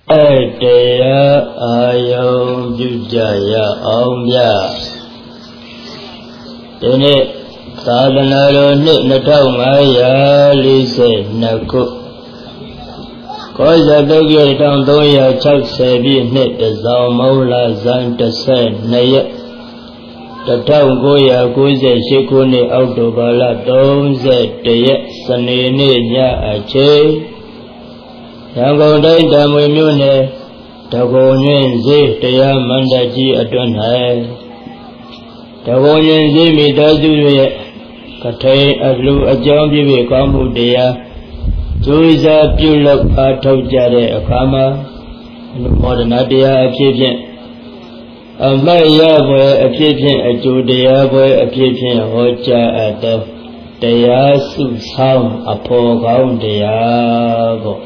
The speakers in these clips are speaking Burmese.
တရားအာယုံပြုကြရအောင်ဗျာဒီနေ့သာသနာတော်နှစ်2542ခုကောဇာတုတ်ရ1360ပြည့်နှစ်တစောင်းမௌလဇန်12ရက်1998ခုနှစ်အောက်တိုဘာလ31ရက်စနေနေ့ညအချိန်ရန်ကုန်တိုင်းဓမ္မွေမြို့နယ်တကုံညင်းဈေးတရားမန္တကြီးအတွင်း၌တကုံညင်းဈေးမိသားစုရဲ့ကထိန်အလှအကြောင်းပြည့်ကောင်းမှုတရားကျိုးစားပြုလုပ်အားထုတ်ကြတဲ့အခါမှာမောဒနာတရားအဖြစ်ဖြင့်အမတ်ရပွဲအဖြစ်ဖြင့်အကျိုးတရားပွဲအဖြစ်ဖြင့်ဟောကြားအပ်သောတရားစုဆောင်အဖို့ကောင်းတရားပေါ့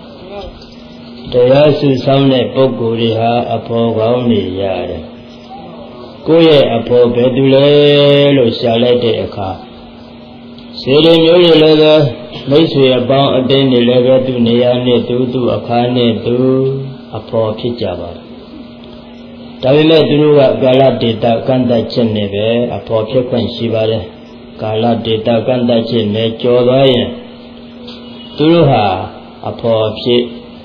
တရားစုဆောင်တဲ့ပုဂ္ဂိုလ်တွေဟာအဖို့ကောင်းနေရတယ်ကိုယ့်ရဲ့အဖို့ဘယ်သူလဲလို့ရှာလိုက်တဲ့အခါစေတမျိုးတွေလည်းပဲမိတ်ဆွေအပေါင်းအသင်းတွေလည်းပဲသူနေရာနဲ့သူအခါနဲ့သူအဖို့ဖြစ်ကြပါတယ်ဒါပေမဲ့သူတို့ကကာလဒေတာကန့်သတ်ချက်နဲ့ပဲအဖို့ဖြစ်ခွင့်ရှိပါတယ်ကာလဒေတာကန့်သတ်ချက်နဲ့ကျော်သွားရင်သူတို့ဟာအဖို့ဖြစ်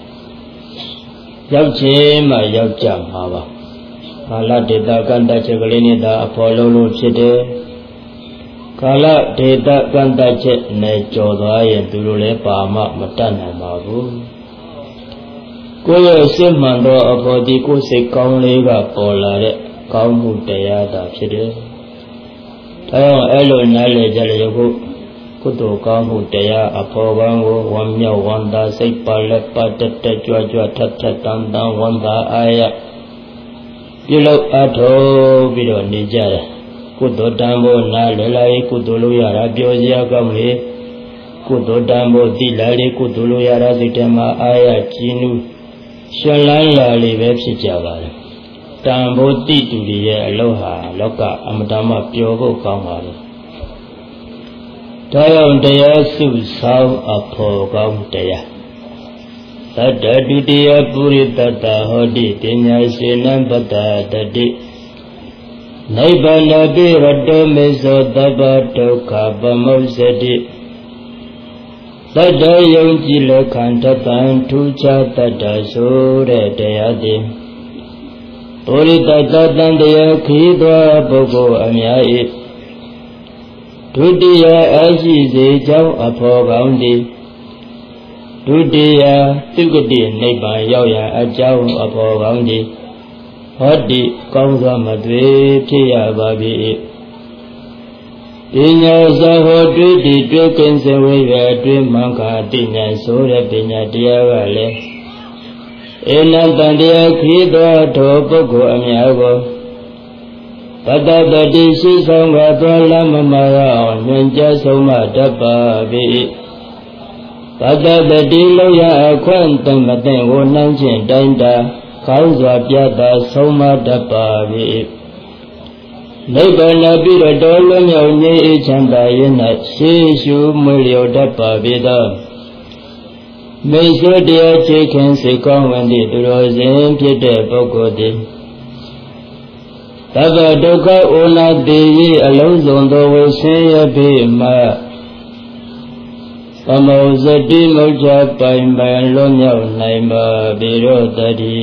ရောက်ခြင်းမှရောက်ကြမှာပါကာလဒေတာကန့်သတ်ချက်ကလေးနဲ့ဒါအဖို့လုံးလို့ဖြစ်တယ်ကာလဒေတာကန့်သတ်ချက်နဲ့ကျော်သွားရင်သူတို့လည်းပါမမတတ်နိုင်ပါဘူးကိုယ့်ရဲ့စိတ်မှန်သောအဖို့ဒီကိုယ်စိတ်ကောင်းလေးကပေါ်လာတဲ့ကောင်းမှုတရားသာဖြစ်တယ်ဒါကြောင့်အဲ့လိုနားလည်ကြလေခုကုသိုလ်ကောင်းမှုတရားအဖို့ကောင်းကိုဝမ်းမြောက်ဝမ်းသာစိတ်ပါလက်ပတ်တက်တက်ကြွကြွထပ်ထပ်တန်တန်ဝမ်းသာအားရပြုလုပ်အထောက်ပြီးတော့နေကြတယ်ကုသိုလ်တန်ဖို့နားလည်လိုက်ကုသိုလ်လို့ရတာပြောစရာကောင်းလေကုသိုလ်တန်ဖို့သိလာလေကုသိုလ်လို့ရတာစိတ်ထဲမှာအားရကြည်နူးရှင်လန်းလာလေပဲဖြစ်ကြပါတယ်တန်ဖို့တိတူတွေရဲ့အလုပ်ဟာလောကအမတမပျော်ဖို့ကောင်းပါလေဒါကြောင့်တရားစုဆောင်အဖို့ကောင်းတရားသတ္တဒုတိယပုရိသတ္တဟောတိပညာစေနံပတ္တတတိနိဗ္ဗာန်ပိရတောမေသောတပ္ပဒုက္ခပမုစ္စတိတတ္တယုံကြည်လက်ခံတပံထူးခြားတတ္တဆိုတဲ့တရားသည်ပုရိသတ္တတန်တရားခီးသောပုဂ္ဂိုလ်အများ၏ဒုတိယအရှိစေကြောင်းအဖို့ကောင်းသည်ဒုတိယသုဂတိနိဗ္ဗာန်ရောက်ရအကြောင်းအဖို့ကောင်းသည်ဟောတိကောင်းစွာမသွေဖြစ်ရပါ၏ပညာစဟောတွေ့တိတွေ့ကင်းစဝေရတွေ့မှန်ခါတိဉာဏ်ဆိုတဲ့ပညာတရားကလည်းဧနတန်တရားခီးသောထိုပုဂ္ဂိုလ်အများကိုပတ္တတတိရှိဆောင်ကသွားလမမရအောင်ညွှန်ကြားဆုံးမတတ်ပါ၏ပတ္တတတိလောက်ရအခွင့်တမသိကိုနှမ်းခြင်းတိုင်းတာကောင်းစွာပြတာဆုံးမတတ်ပါ၏နိဗ္ဗာန်ပိရတောလွမြောက်ငြိမ်းအေးချမ်းသာရင်၌ရှေးရှုမွေလျော်တတ်ပါ၏သောမေဆွတရားချေခင်စေကောင်းဝင်သည့်သူတော်စင်ဖြစ်တဲ့ပုဂ္ဂိုလ်သည်သဗ္ဗဒုက္ခဩနာတိ၏အလုံးစုံသောဝိဆင်းရဲပြီးမှပမောဇတိမုချပိုင်ပိုင်လွမြောက်နိုင်ပါဘိရောတတိ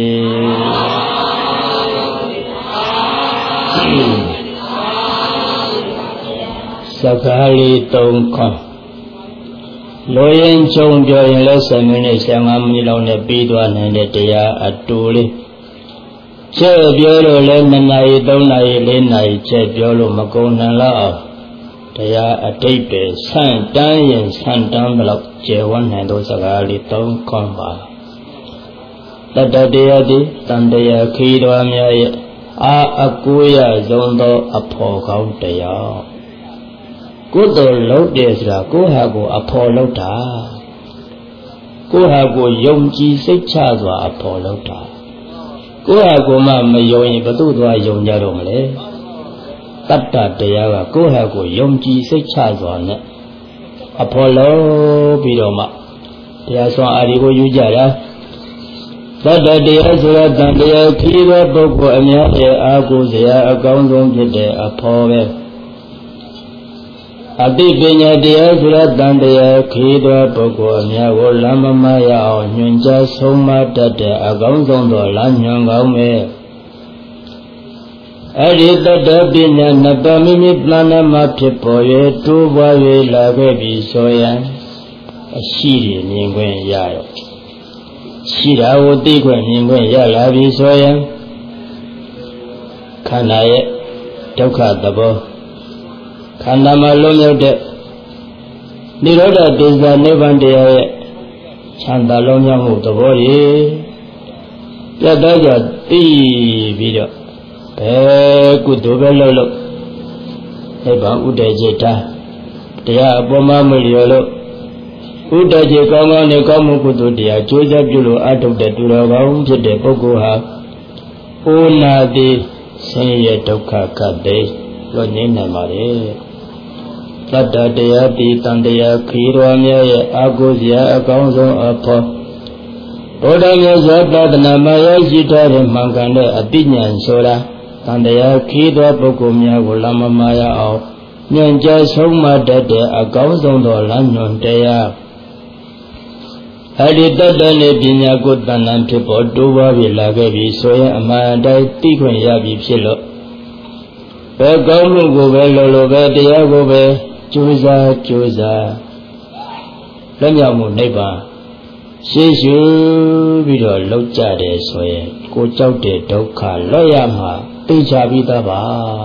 စကားလေး၃ခေါက်လိုရင်ကြုံပြောရင်လည်း7မိနစ်15မိနစ်လောက်နဲ့ပြီးသွားနိုင်တဲ့တရားအတူလေးချက်ပြောလို့လည်း2နာရီ3နာရီ4နာရီချက်ပြောလို့မကုန်နိုင်လောက်အောင်တရားအတိတ်ပဲဆန့်တန်းရင်ဆန့်တန်းဘလောက်ကျေဝန်းနိုင်သောစကားလေး၃ခေါက်ပါတတ္တတရားသည်တန်တရားခီးတော်များရဲ့အကူရဆုံးသောအဖို့ကောင်းတရားကုသိုလ်လုပ်တယ်ဆိုတာကိုယ့်ဟာကိုယ်အဖို့လုပ်တာကိုယ့်ဟာကိုယ်ယုံကြည်စိတ်ချစွာအဖို့လုပ်တာကိုယ့်ဟာကိုယ်မှမယုံရင်ဘယ်သူသွားယုံကြတော့မလဲတတ္တတရားကကိုယ့်ဟာကိုယ်ယုံကြည်စိတ်ချစွာနဲ့အဖို့လုပ်ပြီးတော့မှတရားစွမ်းအားတွေကိုယူကြတာသတ္တတရားဆိုတဲ့တန်တရားခီးသောပုဂ္ဂိုလ်အများရဲ့အာဟုစရာအကောင်းဆုံးဖြစ်တဲ့အဖော်ပဲအတိပညာတရားဆိုတဲ့တန်တရားခီးသောပုဂ္ဂိုလ်အများကိုလမ်းမမရအောင်ညွှန်ကြားဆုံးမတတ်တဲ့အကောင်းဆုံးသောလမ်းညွှန်ကောင်းပဲအဲ့ဒီတတ္တပညာနှစ်ပါးမိမိပဏ္ဏမှာဖြစ်ပေါ်၍တိုးပွား၍လာခဲ့ပြီးဆိုရန်အရှိရမြင်ခွင့်ရတော့ရှိတာကိုသိခွင့်မြင်ခွင့်ရလာပြီးဆိုရင်ခန္ဓာရဲ့ဒုက္ခသဘောခန္ဓာမှာလုံးရောက်တဲ့နိရောဓသစ္စာနိဗ္ဗာန်တရားရဲ့ချမ်းသာလုံးရောက်မှုသဘောကြီးပြတ်သားကြသိပြီးတော့ဘယ်ကုသိုလ်ပဲလုပ်လို့နိဗ္ဗာန်ဥဒ္ဒေจิตတရားအပေါ်မှာမလျော်လို့ဥဒ္ဒေจิตကောင်းကောင်းနဲ့ကောင်းမှုကုသိုလ်တရားကြိုးစားပြုလို့အထုတ်တဲ့သူတော်ကောင်းဖြစ်တဲ့ပုဂ္ဂိုလ်ဟာဩနာတိဆင်းရဲဒုက္ခကပ်တဲ့လွတ်ငြိမ်းနိုင်ပါလေတတ္တတရားတိတန်တရားခီးတော်များရဲ့အာဟုစရာအကောင်းဆုံးအဖို့ဘုရားမြတ်စွာသာသနာမှာရရှိထားတဲ့မှန်ကန်တဲ့အသိဉာဏ်ဆိုတာတန်တရားခီးသောပုဂ္ဂိုလ်များကိုလမ်းမမာရအောင်ညွှန်ကြားဆုံးမတတ်တဲ့အကောင်းဆုံးသောလမ်းညွှန်တရားအဲ့ဒီတတ္တနဲ့ပညာကိုတဏ္ဍဖြစ်ပေါ်တိုးပွားပြီးလာခဲ့ပြီးဆိုရင်အမှန်တိုင်းသိခွင့်ရပြီးဖြစ်လို့ဘယ်ကောင်းမှုကိုပဲလို့လို့ပဲတရားကိုပဲကြိုးစားလက်မြောက်မှုနိဗ္ဗာန်ရှေ့ရှုပြီးတော့လောက်ကြတယ်ဆိုရင်ကိုကြောက်တဲ့ဒုက္ခလွတ်ရမှာသိချပြီးသားပါ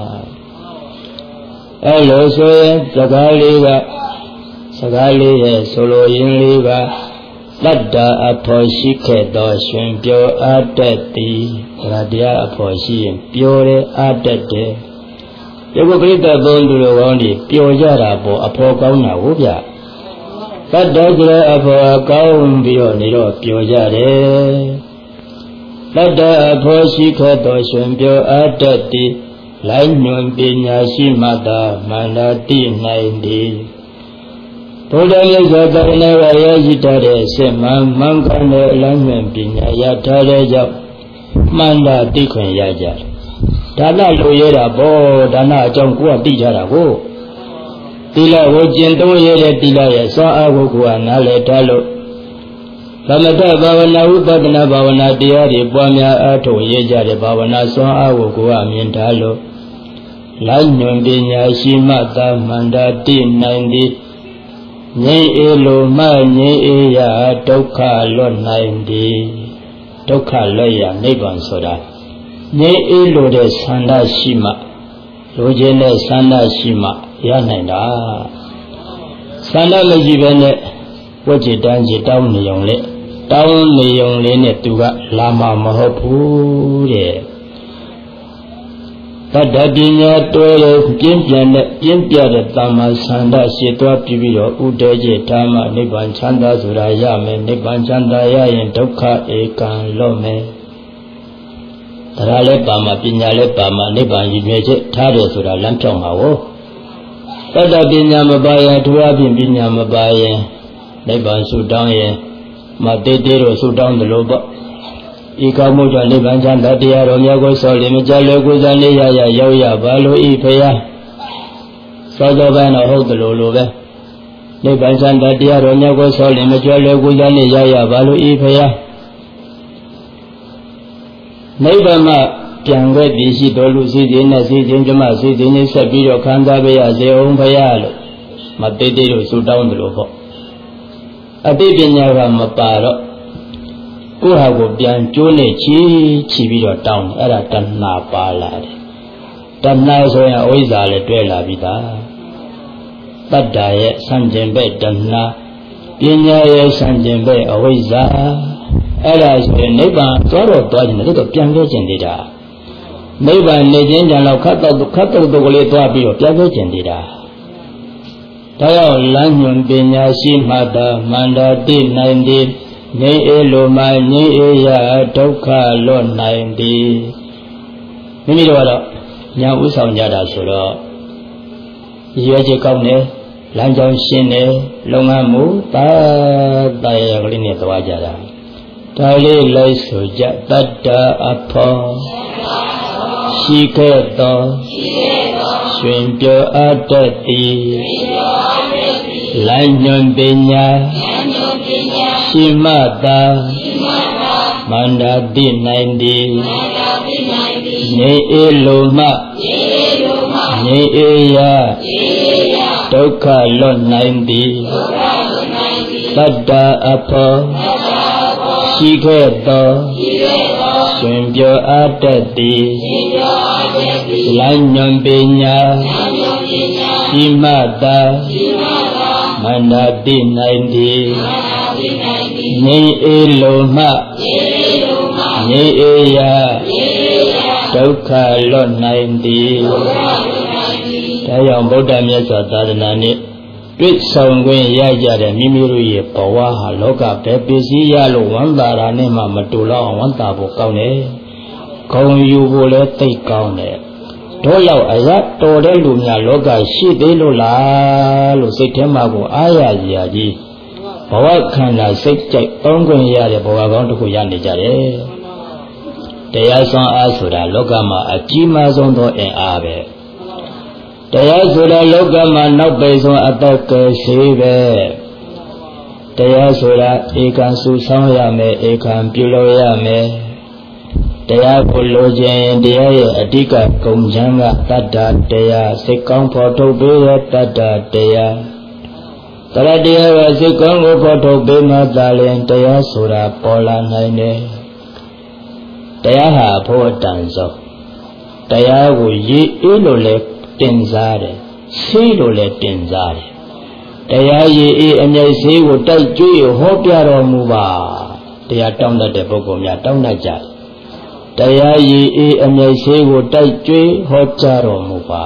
အဲ့လိုဆိုရင်စကားလေးရဲ့ဆိုလိုရင်းလေးကတတ္တအဖို့ရှိခဲ့သောရှင်ပြောအားတတ်သည်ဒါတရားအဖို့ရှိရင်ပြောတယ်အားတတ်တယ်ဒီကုပ္ပိတ္တသုံးသူတော်ကောင်းတွေပျော်ကြတာပေါ့အဖို့ကောင်းတာဟုတ်ဗျတတ္တဆိုတဲ့အဖို့ကောင်းပြီးတော့နေတော့ပျော်ကြတယ်တတ္တအဖို့ရှိခဲ့သောရှင်ပြောအားတတ်သည်လိုက်ညွန်ပညာရှိမှသာမန္တာတိနိုင်သည်ဘုရားမြတ်စွာဘုရားကရရှိထားတဲ့အစစ်မှန်မှန်ကန်တဲ့အလင်းမြင်ပညာရထားတဲ့ကြောင့်မှန်တာသိခွင့်ရကြတယ်ဒါနလိုရတာပေါ့ဒါနအကြောင်းကိုကသိကြတာကိုသီလကိုကျင့်သုံးရတဲ့သီလရဲ့စွမ်းအားကိုကနားလည်ထားလို့သမထဘာဝနာဥပဒနာဘာဝနာတရားတွေပွားများအားထုတ်ရကြတဲ့ဘာဝနာစွမ်းအားကိုကမြင်ထားလို့လိုက်ညွန်ပညာရှိမှသာမန္တာတိနိုင်သည်ငြိမ်းအေးလိုမှငြိမ်းအေးရာဒုက္ခလွတ်နိုင်သည်ဒုက္ခလွတ်ရာနိဗ္ဗာန်ဆိုတာငြိမ်းအေးလိုတဲ့ဆန္ဒရှိမှလိုချင်တဲ့ဆန္ဒရှိမှရနိုင်တာဆန္ဒမရှိဘဲနဲ့ဝိจิตတန်းကြီးတောင်းနေုံနဲ့သူကလာမှာမဟုတ်ဘူးတဲ့တတ္တပညာတော်ရဲ့ပြင်းပြတဲ့တမ္မာဆန္ဒရှိသွားပြီးတော့ဥဒေจิตဓမ္မနိဗ္ဗာန်ချမ်းသာဆိုတာရမယ်နိဗ္ဗာန်ချမ်းသာရရင်ဒုက္ခဧကံလွတ်မယ်တရားလည်းပါမှာပညာလည်းပါမှာနိဗ္ဗာန်ရည်ရွယ်ချက်ထားတယ်ဆိုတာလမ်းဖြောင်းပါဝတတ္တပညာမပါရင်သူအပြင်ပညာမပါရင်နိဗ္ဗာန်ဆုတောင်းရင်မတေတေတို့ဆုတောင်းတယ်လို့ပေါ့ဤကောင်းမှုကြောင့်နိဗ္ဗာန်ချမ်းသာတရားတော်များကိုဆော်လင်မကြလွယ်ကူစွာနေရရောက်ရပါလို့ဤဖရာစောစောပိုင်းတော့ဟုတ်တယ်လို့ပဲနိဗ္ဗာန်ချမ်းသာတရားတော်များကိုဆော်လင်မကြလွယ်ကူစွာနေရပါလို့ဤဖရာနိဗ္ဗာန်မှာပြန်ခဲ့ပြီးရှိတော်လူစီစဉ်နဲ့စီစဉ်ကျမစီစဉ်နဲ့ဆက်ပြီးတော့ခံစားပေးရစေအောင်ဖရာလို့မတေတေတို့ဆုတောင်းတယ်လို့ပေါ့အတိပညာကမပါတော့ကိုယ့်ဟာကိုပြန်ကျိုးနဲ့ချီပြီးတော့တောင်းတယ်အဲ့ဒါတဏှာပါလာတယ်တဏှာဆိုရင်အဝိဇ္ဇာလည်းတွဲလာပြီသားတတ္တရဲ့ဆန့်ကျင်ဘက်တဏှာပညာရဲ့ဆန့်ကျင်ဘက်အဝိဇ္ဇာအဲ့ဒါဆိုရင်နိဗ္ဗာန်သွားခြင်းနဲ့တော့ပြန်ခဲ့ခြင်းသေးတာနိဗ္ဗာန်နေခြင်းကြောင့်ခတ်တော့ကလေးသွားပြီးတော့ပြန်ခဲ့ခြင်းသေးတာဒါကြောင့်လမ်းညွန်ပညာရှိမှသာမန္တာတိနိုင်သည်ငြိမ်းအေးလိုမှငြိမ်းအေးရာဒုက္ခလွတ်နိုင်သည်မိမိတို့ကတော့ညာဥဆောင်ကြတာဆိုတော့ရွယ်ချက်ကောင်းတယ်လမ်းကြောင်းရှင်းတယ်လုပ်ငန်းမှုတာရကလေးနဲ့သွားကြတာဒါလေးလိုက်ဆိုကြတတ္တအဖောရှိခဲ့သောရှင်ပြောအပ်တတ်သည်လမ်းညွန်ပညာရှိမှသာမန္တတိနိုင်သည်နေအေလိုမှနေအေယဒုက္ခလွတ်နိုင်သည်တတ္တအဖောရှိခဲ့သောရှင်ပြောအပ်တတ်သည်လမ်းညွန်ပညာရှိမှသာမန္တတိနိုင်သည်နေအေလိုမှနေအေယဒုက္ခလွတ်နိုင်သည်ဒါကြောင့်ဗုဒ္ဓမြတ်စွာသာသနာနှင့်တွေ့ဆုံခွင့်ရကြတဲ့မိမိတို့ရဲ့ဘဝဟာလောကပဲပစ္စည်းရလို့ဝမ်းသာတာနဲ့မှမတူတော့ဝမ်းသာဖို့ကောင်းတယ်။ဂုဏ်ယူဖို့လည်းသိကောင်းတယ်။တို့လောက်အရတော်တဲ့လူများလောကရှိသေးလို့လားလို့စိတ်ထဲမှာကိုအားရစရာကြီးဘဝခန္ဓာစိတ်ကြိုက်ပေါင်းခွင့်ရတဲ့ဘဝကောင်းတစ်ခုရနေကြတယ်။တရားစွမ်းအားဆိုတာလောကမှာအကြီးမားဆုံးသောအင်အားပဲ။တရားဆိုတာလောကမှာနောက်ပိတ်ဆုံးအတ္တကရှိပဲတရားဆိုတာဧကံစုဆောင်ရမယ်ဧကံပြုလုပ်ရမယ်တရားကိုလိုချင်တရားရဲ့အဓိကဂုဏ်ချမ်းကတတ္တတရားစိတ်ကောင်းဖော်ထုတ်ပေးတဲ့တတ္တတရားတရားကစိတ်ကောင်းကိုဖော်ထုတ်ပေးမှသာလျှင်တရားဆိုတာပေါ်လာနိုင်တယ်တရားဟာဖို့အတန်ဆုံးတရားကိုရည်အေးလို့လဲတင်စားတယ်ဆေးလို့လည်းတင်စားတယ်တရားရည်အေးအမြိုက်ဆေးကိုတိုက်ကျွေးဟောပြတော်မူပါတရားတောင်းတတ်တဲ့ပုဂ္ဂိုလ်များတောင်းတတ်ကြတယ်တရားရည်အေးအမြိုက်ဆေးကိုတိုက်ကျွေးဟောကြားတော်မူပါ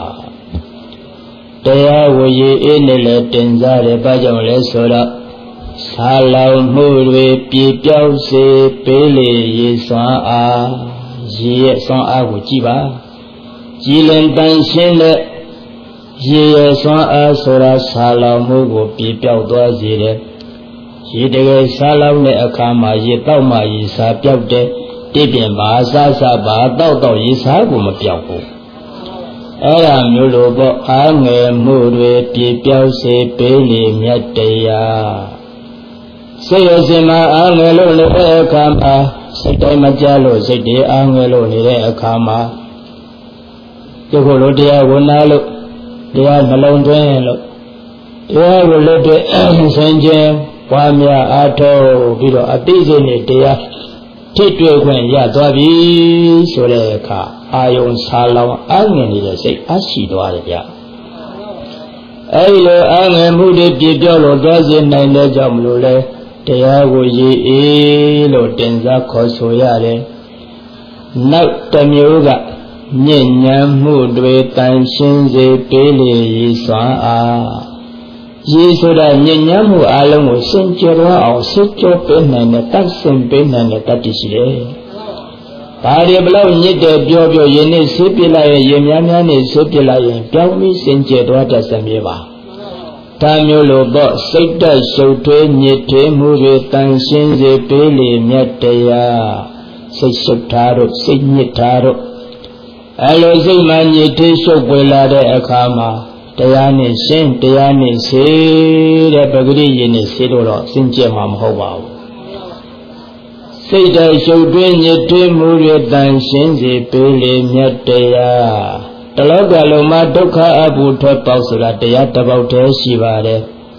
တရားကိုရည်အေးနဲ့လည်းတင်စားတယ်ဘာကြောင့်လဲဆိုတော့ဆာလောင်မှုတွေပြေပြောက်စေပေးလေရေစွမ်းအားရေရဲ့စွမ်းအားကိုကြည်ပါကြည်လင်တန်ရှင်းတဲ့ရေရဲ့စွမ်းအားဆိုတာဆာလောင်မှုကိုပြေပြောက်သွားစေတယ်ရေတကယ်ဆာလောင်တဲ့အခါမှာရေတောက်မှရေစာပြောက်တယ်တိပြင်ပါဆာဆာပါတောက်ရေစာကိုမပြောက်ဘူးအဲ့ဒါမျိုးလိုပေါ့အားငယ်မှုတွေပြေပြောက်စေပေးလေမြတ်တရားစိတ်ရစင်မှာအားငယ်လို့နေတဲ့အခါမှာစိတ်တိုင်းမကြလို့စိတ်တွေအားငယ်လို့နေတဲ့အခါမှာဒီလိုလိုတရားကိုနားလို့တရားနှလုံးသွင်းလို့တရားကိုလွတ်တဲ့ဆင်ခြင်ပွားများအားထုတ်ပြီးတော့အတိစိတ်နဲ့တရားထိတွေ့ခွင့်ရသွားပြီဆိုတဲ့အခါအာယုံဆာလောင်အားငယ်နေတဲ့စိတ်အရှိသွားတယ်ဗျအဲဒီလိုအားငယ်မှုတွေပြည့်ပြောလို့သွားစေနိုင်တဲ့ကြောင့်မလို့လဲတရားကိုရည်အေးလို့တင်စားခေါ်ဆိုရတယ်နောက်တစ်မျိုးကညဉ့်ညမ်းမှုတွေတန်ရှင်းစေပေးလေရည်စွမ်းအားရည်ဆိုတာညဉ့်ညမ်းမှုအလုံးကိုစင်ကြယ်အောင်စစ်ကြောပေးနိုင်တဲ့တတ်ဆင်ပေးနိုင်တဲ့တတ်တည်ရှိတယ်။ဒါတွေဘလို့ညစ်တယ်ပြောရင်းနဲ့ဆေးပြလိုက်ရင်ရေများများနဲ့ဆေးပြလိုက်ရင်ပြောင်းပြီးစင်ကြယ်သွားတတ်စမြဲပါ။ဒါမျိုးလိုပေါ့စိတ်တက်ရှုပ်ထွေးညစ်ထွေးမှုတွေတန်ရှင်းစေပေးလေမြတ်တရားစိတ်ရှုပ်ထားတို့စိတ်ညစ်ထားတို့အဲလိုစိတ်မှညစ်ထွေးရှုပ်ပွေလာတဲ့အခါမှာတရားနဲ့ရှင်းတရားနဲ့ဆေးတဲ့ပဂရိယနဲ့ဆေးတော့စင်ကြယ်မှာမဟုတ်ပါဘူးစိတ်တိုင်ရှုပ်တွင်းညစ်ထွေးမှုတွေတန်ရှင်းစေပေးလေမြတ်တရားတလောကလုံးမှာဒုက္ခအပူထွက်ပေါက်ဆိုတာတရားတစ်ပေါက်တည်းရှိပါတယ်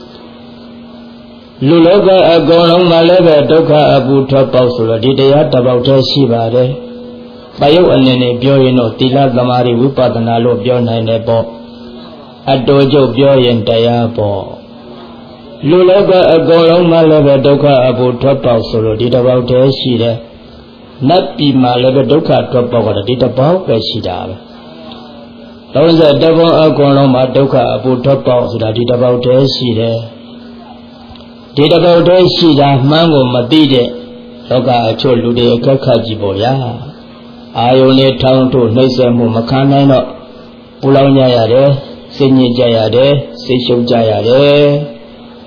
လူလောကအကုန်လုံးမှာလည်းပဲဒုက္ခအပူထွက်ပေါက်ဆိုတော့ဒီတရားတစ်ပေါက်တည်းရှိပါတယ်ပယုတ်အနေနဲ့ပြောရင်တော့သီလသမာဓိဝိပဿနာလို့ပြောနိုင်တယ်ပေါ့အတူကျုပ်ပြောရင်တရားပေါ့လူလောကအကုန်လုံးမှာလည်းပဲဒုက္ခအပူထွက်ပေါက်ဆိုလို့ဒီတစ်ပေါက်တည်းရှိတယ်နတ်ပြည်မှာလည်းပဲဒုက္ခထွက်ပေါက်ကတော့ဒီတစ်ပေါက်ပဲရှိတာပဲ30ဘောအကုန်လုံးမှာဒုက္ခအပူထွက်ပေါက်ဆိုတာဒီတစ်ပေါက်တည်းရှိတယ်ဒီတစ်ပေါက်တည်းရှိတာမှန်းကိုမသိတဲ့လောကအချို့လူတွေအခက်ခက်ကြည့်ပေါ့ဗျာအာယုန်နဲ့ထောင်းထုတ်နှိမ့်ဆက်မှုမခံနိုင်တော့ပူလောင်ကြရတယ်စိတ်ညစ်ကြရတယ်စိတ်ရှုပ်ကြရတယ်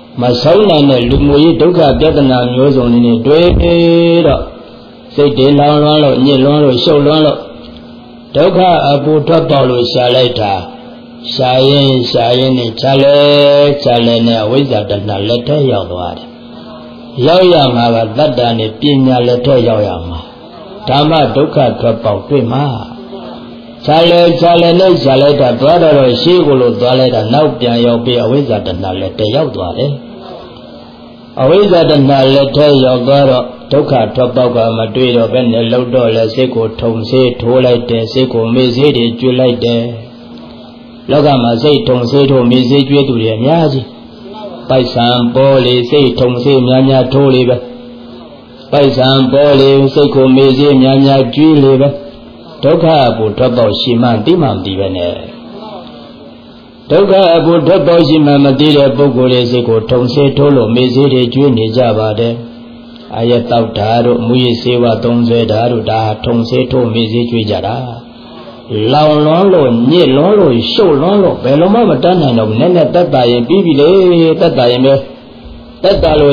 mà sống này này lúc mùi đúng cả biết là nhớ rồi này đuôi đó xây để lao loan rồi nhẹ loan rồi sâu loan rồi đúng cả abu thọ bảo rồi xả lại thà xả yên này trả lời này với giờ đợt nào lấy thế giàu đó giàu mà và tất cả này pin nhà lấy thế giàu mà tham mà đúng cả thọ bảo tuổi mà trả lời này trả lời thà đó rồi xí của lũ đó lại là nấu biển giàu bị với giờ đợt nào lấy thế giàu đó đấy với giờ đợt nào lấy thế giàu đó đúng cả thọ bảo cả mà tuổi rồi bên này lâu đó là sẽ có thông sẽ thua lại để sẽ có mấy sẽ để chui lại để lúc mà xây thùng xây thô mi xây chuyên tụ điểm nhá gì, bài sản bò lì xây thùng xây nhá thô lì vậy, bài sản bò lì xây cô mi xây nhá chuyên lì vậy, đâu cả bút thọ bảo xí mang tí vậy nè, đâu cả bút thọ bảo xí mang tí là bố cô lì xây cô thùng xây thô lô mi xây để chuyên đi ra bà đấy, ai tao thà rồi mũi xây vào thùng xây thà rồi đã thùng xây thô mi xây chuyên ra đó. Lao lón rồi, nhẹ lón rồi, sâu lón rồi, bé lón mà tan này nồng nên là tất cả những bí đấy, tất cả những tất cả rồi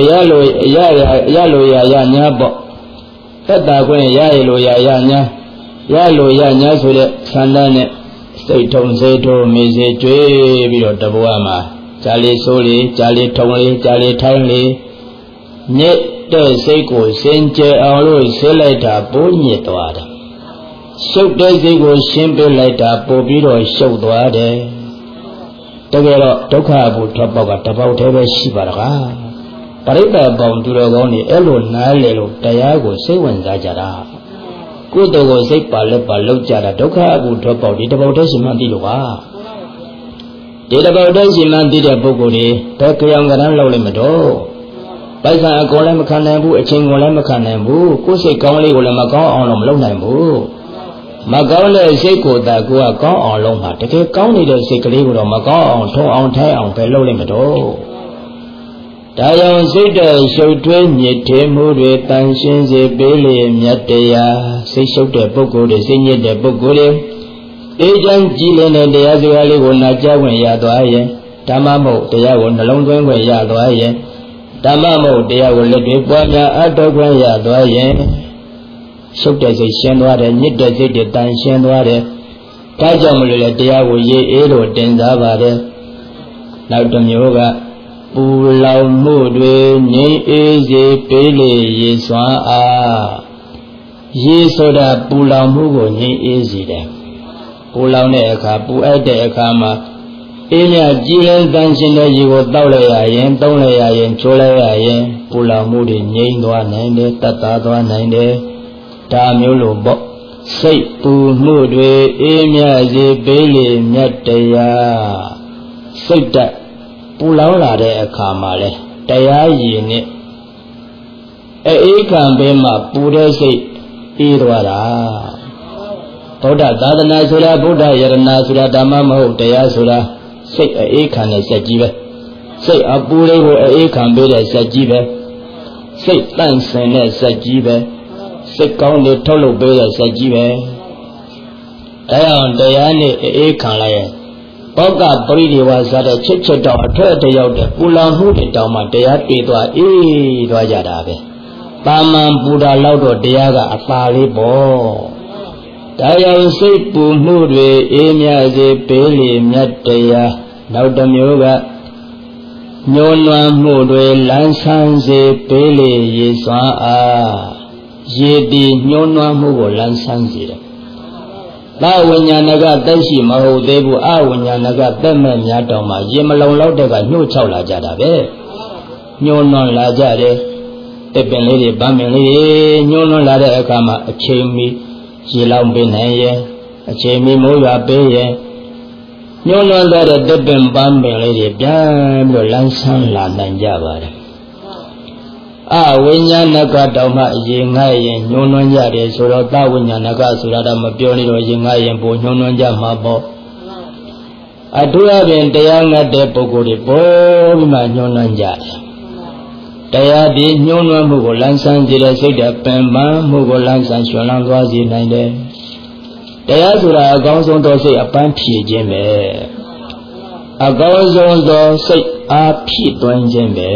ya nhá bỏ, tất cả cái ya nhá rồi đấy, sáng nay này xây thô mình sẽ chơi bị đọt đập vào mà, trả lý số lý, trả lý thông lý, trả lý thay lý, nhẹ để xây cổ sen chơi ao rồi sẽ lại trả bố nhẹ tỏa đó. Sốc đấy gì của xin bên lại đã bố bí rồi sốc đó đấy. Tất cả đó, tất cả bố thọ bảo cả thọ bảo thế về xí bà cả. Bà đấy bà bỏng tụi đó gọn đi, ế lộn nái lệ lộn, đại á của xây quần ra chả ra. Cô tôi của xây bà lâu chả ra, tất cả bố thọ bảo đi thọ bảo thế xí mang đi lục á. Đi thọ bảo thế xí mang đi để bố cô đi, tất cả ông cái lâu lên mà đó. Bây giờ cô lại mà khăn này bố, chính cô lại mà khăn này bố, cô xây công lý cô lại mà có ông lòng lâu này bố. Mà có lời xây của ta của có ở lòng mà cái có đi được xây cái gì của mà có ông thô ông thấy ông phải lâu lên mà đó. Đại ông xây đời sâu thuế nhiệt thế mưu về tăng sinh dễ bế lệ nhật đề xây sâu đời bốc cổ để xây nhiệt đời bốc cổ đi. Để chẳng chỉ lên này để dự án của na cha quên nhà tòa ấy, ta mà một để của na long quên nhà tòa ấy, ta mà một để của lệ tuyệt quan nhà ở đâu quên nhà tòa ấy. Sốc đời xây xuyên đoá đấy, nhít đời xây để tăng xuyên đoá đấy. Cái cho một lờiတရားကိုရေးအေးလို့တင်စားပါတယ်။နောက်တစ်မျိုးကပူလောင်မှုတွေငြိမ်းအေးစေပေးလေရေစွမ်းအားရေဆိုတာပူလောင်မှုကိုငြိမ်းအေးစေတယ်။ပူလောင်တဲ့အခါပူအပ်တဲ့အခါမှာအေးမြကြည်လင်းတန်ရှင်းတဲ့ရေကိုတောက်လိုက်ရရင်သုံးလိုက်ရရင်ချိုးလိုက်ရရင်ပူလောင်မှုတွေငြိမ်းသွားနိုင်တယ်တတ်တာသွားနိုင်တယ်။ဒါမျိုးလိုပေါ့စိတ်ပူမှုတွေအေးမြစေပေးလေမြတ်တရားစိတ်တက်ပူလောင်လာတဲ့အခါမှာလဲတရားရည်နဲ့အေးခံပေးမှပူတဲ့စိတ်အေးသွားတာဗုဒ္ဓသာသနာဆိုတာဗုဒ္ဓယရဏဆိုတာဓမ္မမဟုတ်တရားဆိုတာစိတ်အေးခံတဲ့စက်ကြီးပဲစိတ်အပူလေးကိုအေးခံပေးတဲ့စက်ကြီးပဲစိတ်တန့်စင်တဲ့စက်ကြီးပဲစိတ်ကောင်းတွေထုတ်လုပ်ပေးတဲ့စက်ကြီးပဲအဲအောင်တရားနဲ့အေးခံလိုက်ရင်ဘောကပရိဒီဝါစားတဲ့ချစ်ချစ်တော့အထွတ်အတရောက်တဲ့ပူလောင်မှုတွေတောင်မှတရားတွေ့သွားအေးသွားကြတာပဲပါမန်ပူတာလောက်တော့တရားကအသာလေးပေါ့ဒါကြောင့်စိတ်ပူမှုတွေအေးမြစေပေးလေမြတ်တရားနောက်တစ်မျိုးကညှိုးနွမ်းမှုတွေလန်းဆန်းစေပေးလေရေစွမ်းအားရေတီညှိုးနွမ်းမှုကိုလန်းဆန်းစေတယ်။သာဝိညာဏကသက်ရှိမဟုတ်သေးဘူးအဝိညာဏကသက်မဲ့များတောင်မှရေမလုံလောက်တဲ့ကညှို့ချောက်လာကြတာပဲ။ညှိုးနွမ်းလာကြတယ်။တစ်ပင်လေးတွေဗမ်းပင်လေးတွေညှိုးနွမ်းလာတဲ့အခါမှာအချိန်မီရေလောင်ပေးနိုင်ရဲ့အချိန်မီမိုးရွာပေးရဲ့ညှိုးနွမ်းတဲ့တစ်ပင်ဗမ်းပင်လေးတွေပြန်ပြီးတော့လန်းဆန်းလာနိုင်ကြပါတယ်။အဝိညာဏကတောင်မှရေငှားရင်ညှိုးနွမ်းကြတယ်ဆိုတော့သဝိညာဏကဆိုတာတော့မပြောနေတော့ရေငှားရင်ပိုညှိုးနွမ်းကြမှာပေါ့အထူးအပြင်တရားငတ်တဲ့ပုဂ္ဂိုလ်တွေပေါ်ပြီးမှညှိုးနွမ်းကြတယ်တရားဒီညှိုးနွမ်းမှုကိုလန်းဆန်းစေတဲ့စိတ်ဓာတ်ပင်ပန်းမှုကိုလန်းဆန်းရွှင်လန်းသွားစေနိုင်တယ်တရားဆိုတာအကောင်းဆုံးသောစိတ်အပန်းဖြေခြင်းပဲအကောင်းဆုံးသောစိတ်ဖြစ်သွင်းခြင်းပဲ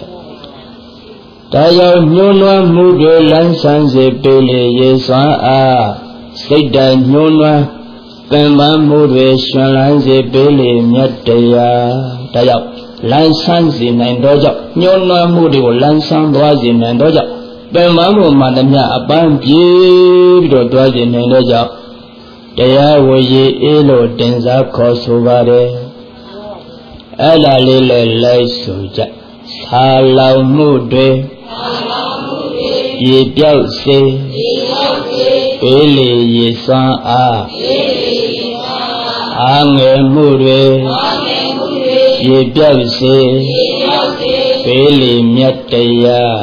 ဒါကြောင့်ညှိုးနွမ်းမှုတွေလန်းဆန်းစေပေးလေရေစွမ်းအားစိတ်ဓာတ်ညှိုးနွမ်းပင်ပန်းမှုတွေရှင်လန်းစေပေးလေမြတ်တရားဒါကြောင့်လန်းဆန်းစေနိုင်သောကြောင့်ညှိုးနွမ်းမှုတွေကိုလန်းဆန်းသွားစေနိုင်သောကြောင့်ပင်ပန်းမှုမှတမျှအပန်းပြေးပြီးတော့သွားစေနိုင်သောကြောင့်တရားဝရေအေးလို့တင်စားခေါ်ဆိုပါတယ်အဲ့ဒါလေးလည်းလိုက်ဆိုကြဆာလောင်မှုတွေရေပြောက်စေပေးလေရေစွမ်းအားအားငယ်မှုတွေရေပြောက်စေပေးလေမြတ်တရား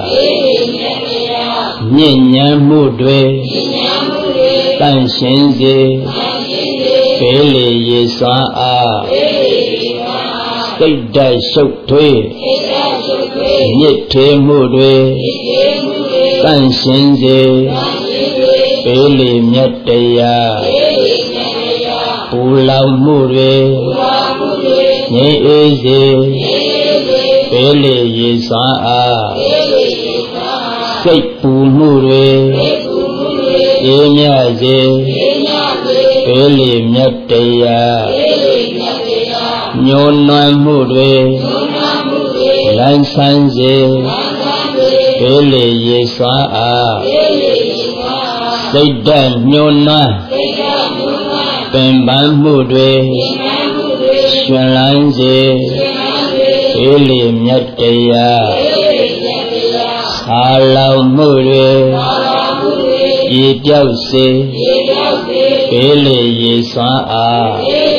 မြင့်ညံမှုတွေတန့်ရှင်းစေပေးလေရေစွမ်းအားစိတ်ဓာတ်ရှုပ်ထွေးမြစ်ထေမှုတွေတန့်ရှင်းစေပေးလေမြတ်တရားပူလောင်မှုတွေငြိမ်းအေးစေပေးလေရေစွမ်းအားစိတ်ပူမှုတွေအေးမြစေပေးလေမြတ်တရားညှိုးနွမ်းမှုတွေလန်းဆန်းစေပေးလေရေစွမ်းအားစိတ်ဓာတ်ညှိုးနွမ်းပင်ပန်းမှုတွေရှင်လန်းစေပေးလေမြတ်တရားဆာလောင်မှုတွေရေပြောက်စေပေးလေရေစွမ်းအား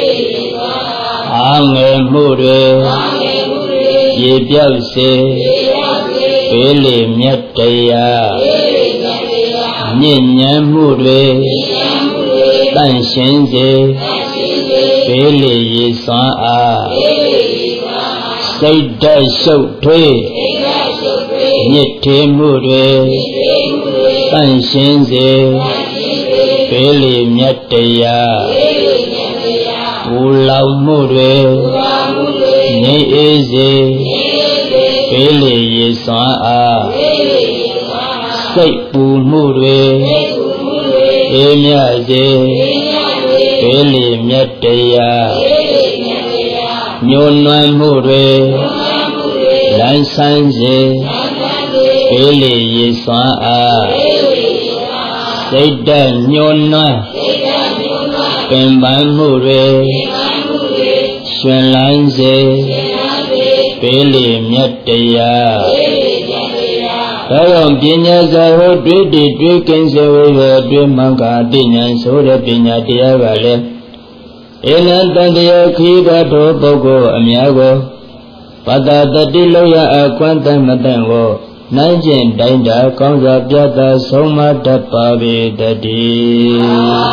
အားငယ်မှုတွေရေပြောက်စေပေးလေမြတ်တရားမြင့်ညံမှုတွေတန့်ရှင်းစေပေးလေရေစွမ်းအားစိတ်ဓာတ်ရှုပ်ထွေးမြစ်ထေမှုတွေတန့်ရှင်းစေပေးလေမြတ်တရားပူလောင်မှုတွေငြိမ်းအေးစေပေးလေရေစွမ်းအားစိတ်ပူမှုတွေအေးမြစေပေးလေမြတ်တရားညှိုးနွမ်းမှုတွေလန်းဆန်းစေပေးလေရေစွမ်းအားစိတ်ဓာတ်ညှိုးနွမ်းပင်ပန်းမှုတွေရှင်လန်းစေပေးလေမြတ်တရားဒါကြောင့်ပညာစာဟောတွေ့တည်တွေ့ကင်းစေဝေတွေ့မှန်ကာတိညာဆိုတဲ့ပညာတရားကလည်းဧနံတန်တရားခိကတောပုဂ္ဂိုလ်အများကိုပတ္တတတိလောက်ရအခွင့်တမတန်ကိုနိုင်ကျင်တိုင်းတာကောင်းစွာပြသဆုံးမတတ်ပါပေတည်း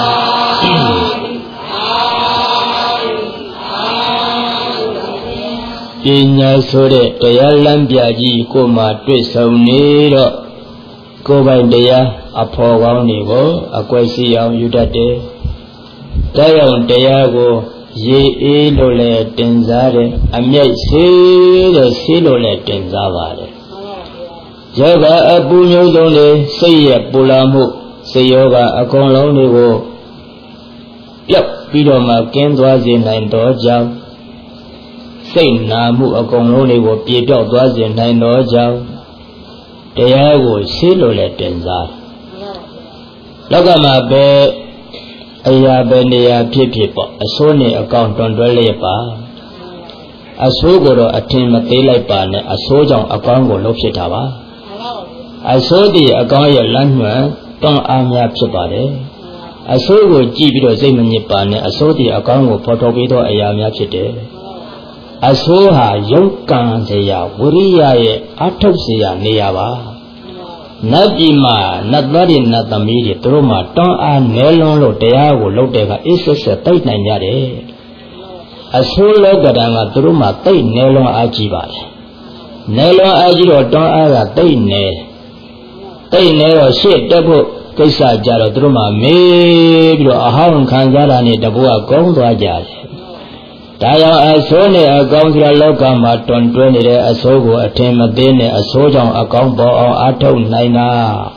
ပညာဆိုတဲ့တရားလမ်းပြကြီးကိုမှတွေ့ဆုံနေတော့ကိုယ်ပိုင်တရားအဖော်ကောင်းတွေကိုအကွက်စီအောင်ယူတတ်တယ်။ဒါကြောင့်တရားကိုရေအေးလို့လည်းတင်စားတယ်အမြိုက်ဆေးတဲ့ဆေးလို့လည်းတင်စားပါတယ်။ယောဂအပူမျိုးစုံတွေစိတ်ရဲ့ပူလာမှုစိတ်ယောဂအကုန်လုံးတွေကိုပျောက်ပြီးတော့မှကင်းသွားစေနိုင်သောကြောင့်စိတ်နာမှုအကုန်လုံးတွေကိုပြေပြောက်သွားစေနိုင်သောကြောင့်တရားကိုဆေးလို့လည်းတင်စားလောကမှာပဲအရာပဲနေရာဖြစ်ဖြစ်ပေါ့အဆိုးနဲ့အကောင်တွန်တွဲလျက်ပါအဆိုးကိုတော့အထင်မသေးလိုက်ပါနဲ့အဆိုးကြောင့်အကောင်ကိုလှုပ်ဖြစ်တာပါအဆိုးတည်းအကောင်ရဲ့လမ်းညွှန်တွန်းအားများဖြစ်ပါတယ်အဆိုးကိုကြည့်ပြီးတော့စိတ်မညစ်ပါနဲ့အဆိုးတည်းအကောင်ကိုဖော်ထုတ်ပြီးတော့အရာများဖြစ်တယ်အဆိုးဟာရုပ်ကံစရာဝိရိယရဲ့အထုတ်စရာနေရာပါနတ်ပြည်မှာနတ်သားတွေနတ်သမီးတွေသူတို့မှာတွန်းအားနဲလွန်းလို့တရားကိုလုပ်တဲ့ကအေးဆက်ဆက်တိတ်နိုင်ကြတယ်အဆိုးလောကဓာတ်ကသူတို့မှာတိတ်နဲလွန်းအားကြီးပါတယ်နဲလွန်းအားကြီးတော့တွန်းအားကတိတ်နဲတော့ရှေ့တက်ဖို့ကိစ္စကြတော့သူတို့မှာမေးပြီးတော့အဟောင်းခံကြတာနဲ့တဘိုးကကောင်းသွားကြတယ်ဒါကြောင့်အဆိုးနဲ့အကောင်းဆိုတာလောကမှာတွန်တွဲနေတဲ့အဆိုးကိုအထင်မသေးနဲ့အဆိုးကြောင့်အကောင်းပေါ်အောင်အားထုတ်နိုင်တာ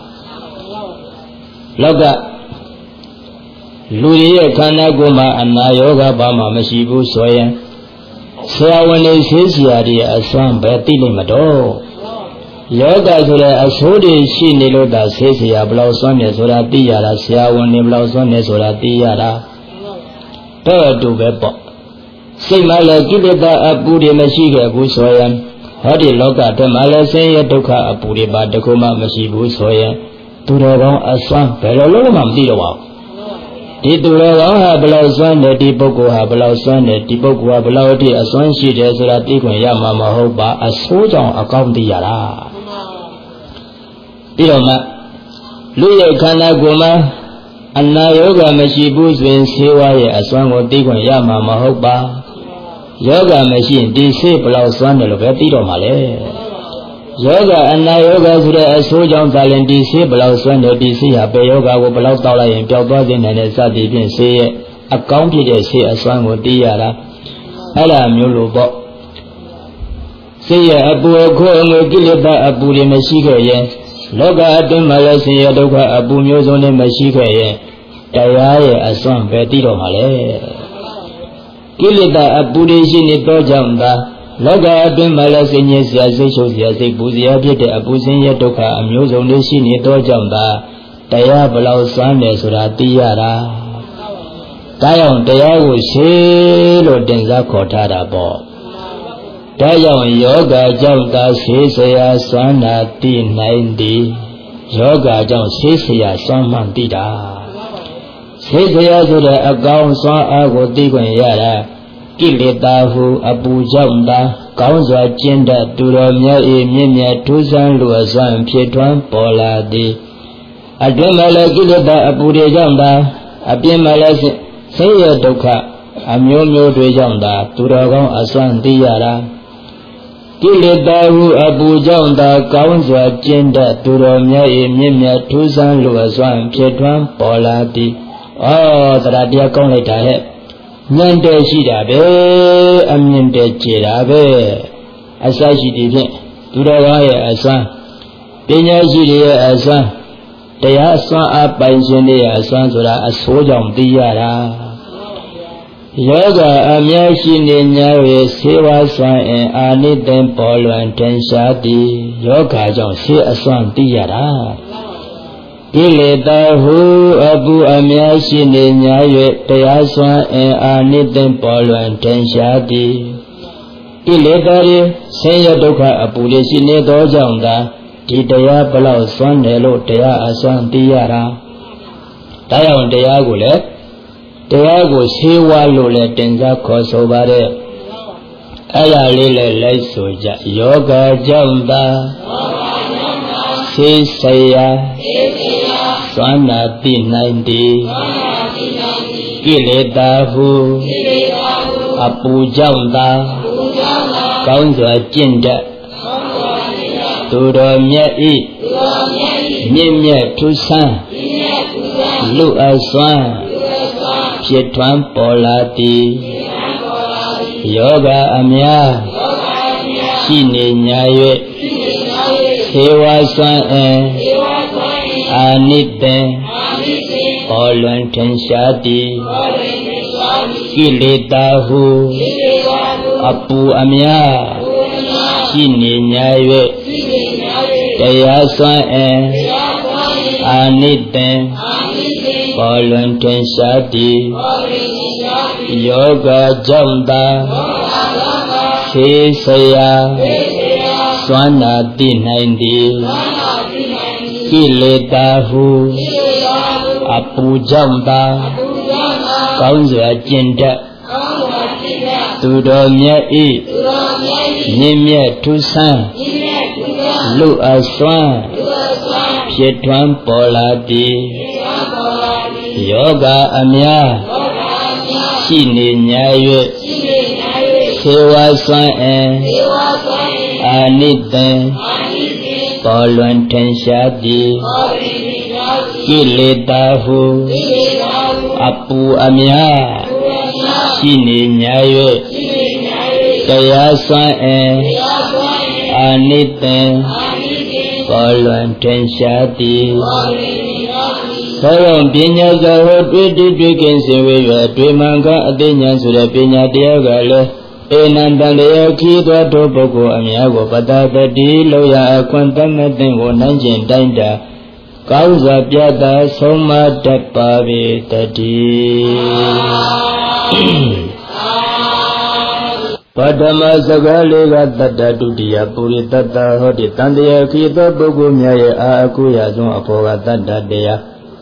လောကလူရဲ့ခန္ဓာကိုယ်မှာအနာရောဂါဘာမှမရှိဘူးဆိုရင်ဆရာဝန်တွေဆေးဆရာတွေအစွမ်းပဲသိလိမ့်မတော့ယောဂဆိုတဲ့အဆိုးတွေရှိနေလို့သာဆေးဆရာဘယ်လောက်စွမ်းနေဆိုတာသိရတာဆရာဝန်တွေဘယ်လောက်စွမ်းနေဆိုတာသိရတာတော့အတူပဲပေါ့စိတ်မှာလည်းကိလေသာအပူတွေမရှိခဲ့ဘူးဆိုရင်ဟောဒီလောကထဲမှာလည်းဆင်းရဲဒုက္ခအပူတွေပါတခုမှမရှိဘူးဆိုရင်သူတော်ကောင်းအစွမ်းဘယ်လိုလုပ်မှမသိတော့ပါဘူးဒီသူတော်ကောင်းဟာဘယ်လောက်စွမ်းတယ်ဒီပုဂ္ဂိုလ်ဟာဘယ်လောက်စွမ်းတယ်ဒီပုဂ္ဂိုလ်ဟာဘယ်လောက်အထိအစွမ်းရှိတယ်ဆိုတာသိခွင့်ရမှာမဟုတ်ပါအဆိုးကြောင့်အကောင်းသိရတာပြီးတော့မှလူရဲ့ခန္ဓာကိုယ်မှာအနာရောဂါမရှိဘူးဆိုရင်ဆေးဝါးရဲ့အစွမ်းကိုသိခွင့်ရမှာမဟုတ်ပါယောဂမရှိရင်ဒီဆေးဘယ်လောက်စွမ်းတယ်လို့ပဲသိတော့မှာလေယောဂအနာယောဂဆိုတဲ့အဆိုးကြောင့်သာလင်ဒီဆေးဘယ်လောက်စွမ်းတယ်ဒီဆေးဟာဘယ်ယောဂကိုဘယ်လောက်တောက်လိုက်ရင်ပျောက်သွားစေနိုင်တဲ့စသည်ဖြင့်ဆေးရဲ့အကောင်းဖြစ်တဲ့ဆေးအစွမ်းကိုသိရတာအဲ့ဒါမျိုးလို့ပေါ့ဆေးရဲ့အပူအခိုးအငွေကိလေသာအပူတွေမရှိခဲ့ရင်လောကအတွင်းမှာလည်းဆင်းရဲဒုက္ခအပူမျိုးစုံနဲ့မရှိခဲ့ရင်တရားရဲ့အစွမ်းပဲသိတော့မှာလေကိလေသာအပူတွေရှိနေတော့ကြောင့်သာလောကအတွင်းမှာလည်းဆင်းရဲစရာစိတ်ရှုပ်စရာစိတ်ပူစရာဖြစ်တဲ့အပူဆင်းရဲဒုက္ခအမျိုးစုံတွေရှိနေတော့ကြောင့်သာတရားဘလောက်စွမ်းတယ်ဆိုတာသိရတာဒါကြောင့်တရားကိုရှင်းလို့တင်စားခေါ်ထားတာပေါ့ဒါကြောင့်ယောဂကြောင့်သာရှင်းစရာစွမ်းတာသိနိုင်သည်ယောဂကြောင့်ရှင်းစရာစွမ်းမှန်သိတာရှင်းစရာဆိုတဲ့အကောင်းစွမ်းအားကိုသိခွင့်ရတာကိလေသာဟုအပူကြောင့်သာကောင်းစွာကျင့်တတ်သူတော်များ၏မြင့်မြတ်ထူးဆန်းလိုအစွမ်းဖြစ်ထွန်းပေါ်လာသည်အတွင်းမှာလည်းကိလေသာအပူတွေကြောင့်သာအပြင်မှာလည်းဆင်းရဲဒုက္ခအမျိုးမျိုးတွေကြောင့်သာသူတော်ကောင်းအစွမ်းသိရတာကိလေသာဟုအပူကြောင့်သာကောင်းစွာကျင့်တတ်သူတော်များ၏မြင့်မြတ်ထူးဆန်းလိုအစွမ်းဖြစ်ထွန်းပေါ်လာသည်ဩတရားတရားကောင်းလိုက်တာဟဲ့ဉာဏ်တည်းရှိတာပဲအမြင်တည်းကြည်တာပဲအစရှိသည်ဖြင့်သူတော်ကောင်းရဲ့အစွမ်းပညာရှိတွေရဲ့အစွမ်းတရားစွမ်းအပိုင်ရှင်တွေရဲ့အစွမ်းဆိုတာအဆိုးကြောင့်သိရတာယောဂအများရှိနေညာရဲ့ဆေးဝါးစွမ်းအင်အာနိသင်ပေါ်လွင်တင်ရှားသည်ယောဂကြောင့်ဆေးအစွမ်းသိရတာကိလေသာဟုအပူအများရှိနေညာ၍တရားစွမ်းအင်အာနိသင်ပေါ်လွင်တင်ရှားသည်ကိလေသာတွေဆင်းရဲဒုက္ခအပူတွေရှိနေသောကြောင့်သာဒီတရားဘလောက်စွမ်းတယ်လို့တရားအစွမ်းသိရတာဒါကြောင့်တရားကိုလည်းတရားကိုဆေးဝါးလို့လည်းတင်စားခေါ်ဆိုပါတယ်အဲ့ဒါလေးလည်းလိုက်ဆိုကြယောဂကြောင့်သာဆေးဆရာစွမ်းနာသိနိုင်သည်ကိလေသာဟုအပူကြောင့်သာကောင်းစွာကျင့်တတ်သူတော်မြတ်ဤမြင့်မြတ်ထူးဆန်းလူအစွမ်းဖြစ်ထွန်းပေါ်လာသည်ယောဂအများရှိနေညာ၍သေဝစွမ်းအင်အာနိသင်ပေါ်လွင်ထင်ရှားသည်ကိလေသာဟုအပူအများရှိနေညာ၍တရားစွမ်းအင်အာနိသင်ပေါ်လွင်ထင်ရှားသည်ယောဂကြောင့်သာသေဆရာစွမ်းနာသိနိုင်သည်ကိလေသာဟုအပူကြောင့်သာကောင်းစွာကျင့်တတ်သူတော်မြတ်ဤမြင့်မြတ်ထူးဆန်းလူအစွမ်းဖြစ်ထွန်းပေါ်လာသည်ယောဂအများရှိနေညာ၍သေဝစွမ်းအင်အာနိသင်ပေါ်လွင်ထင်ရှားသည်ကိလေသာဟုအပူအများရှိနေညာ၍တရားစွမ်းအင်အာနိသင်ပေါ်လွန်ထင်ရှားသည်သောကြောင့်ပညာဇာဟောတွေ့တိတွေ့ကင်းစေဝေရတွေ့မှန်ကအသိဉာဏ်ဆိုတဲ့ပညာတရားကလည်းဧနံတန်တရားခီးသောထိုပုဂ္ဂိုလ်အများကိုပတ္တတတိလောရအခွင့်တမသိကိုနိုင်ကျင်တိုင်းတာကောင်းစွာပြတာဆုံးမတတ်ပါပေတည်းပထမစကားလေးကတတ္တဒုတိယပုရိတတ္တဟောတိတန်တရားခီးသောပုဂ္ဂိုလ်များရဲ့အာအကုရဆုံးအဖို့ကတတ္တတရား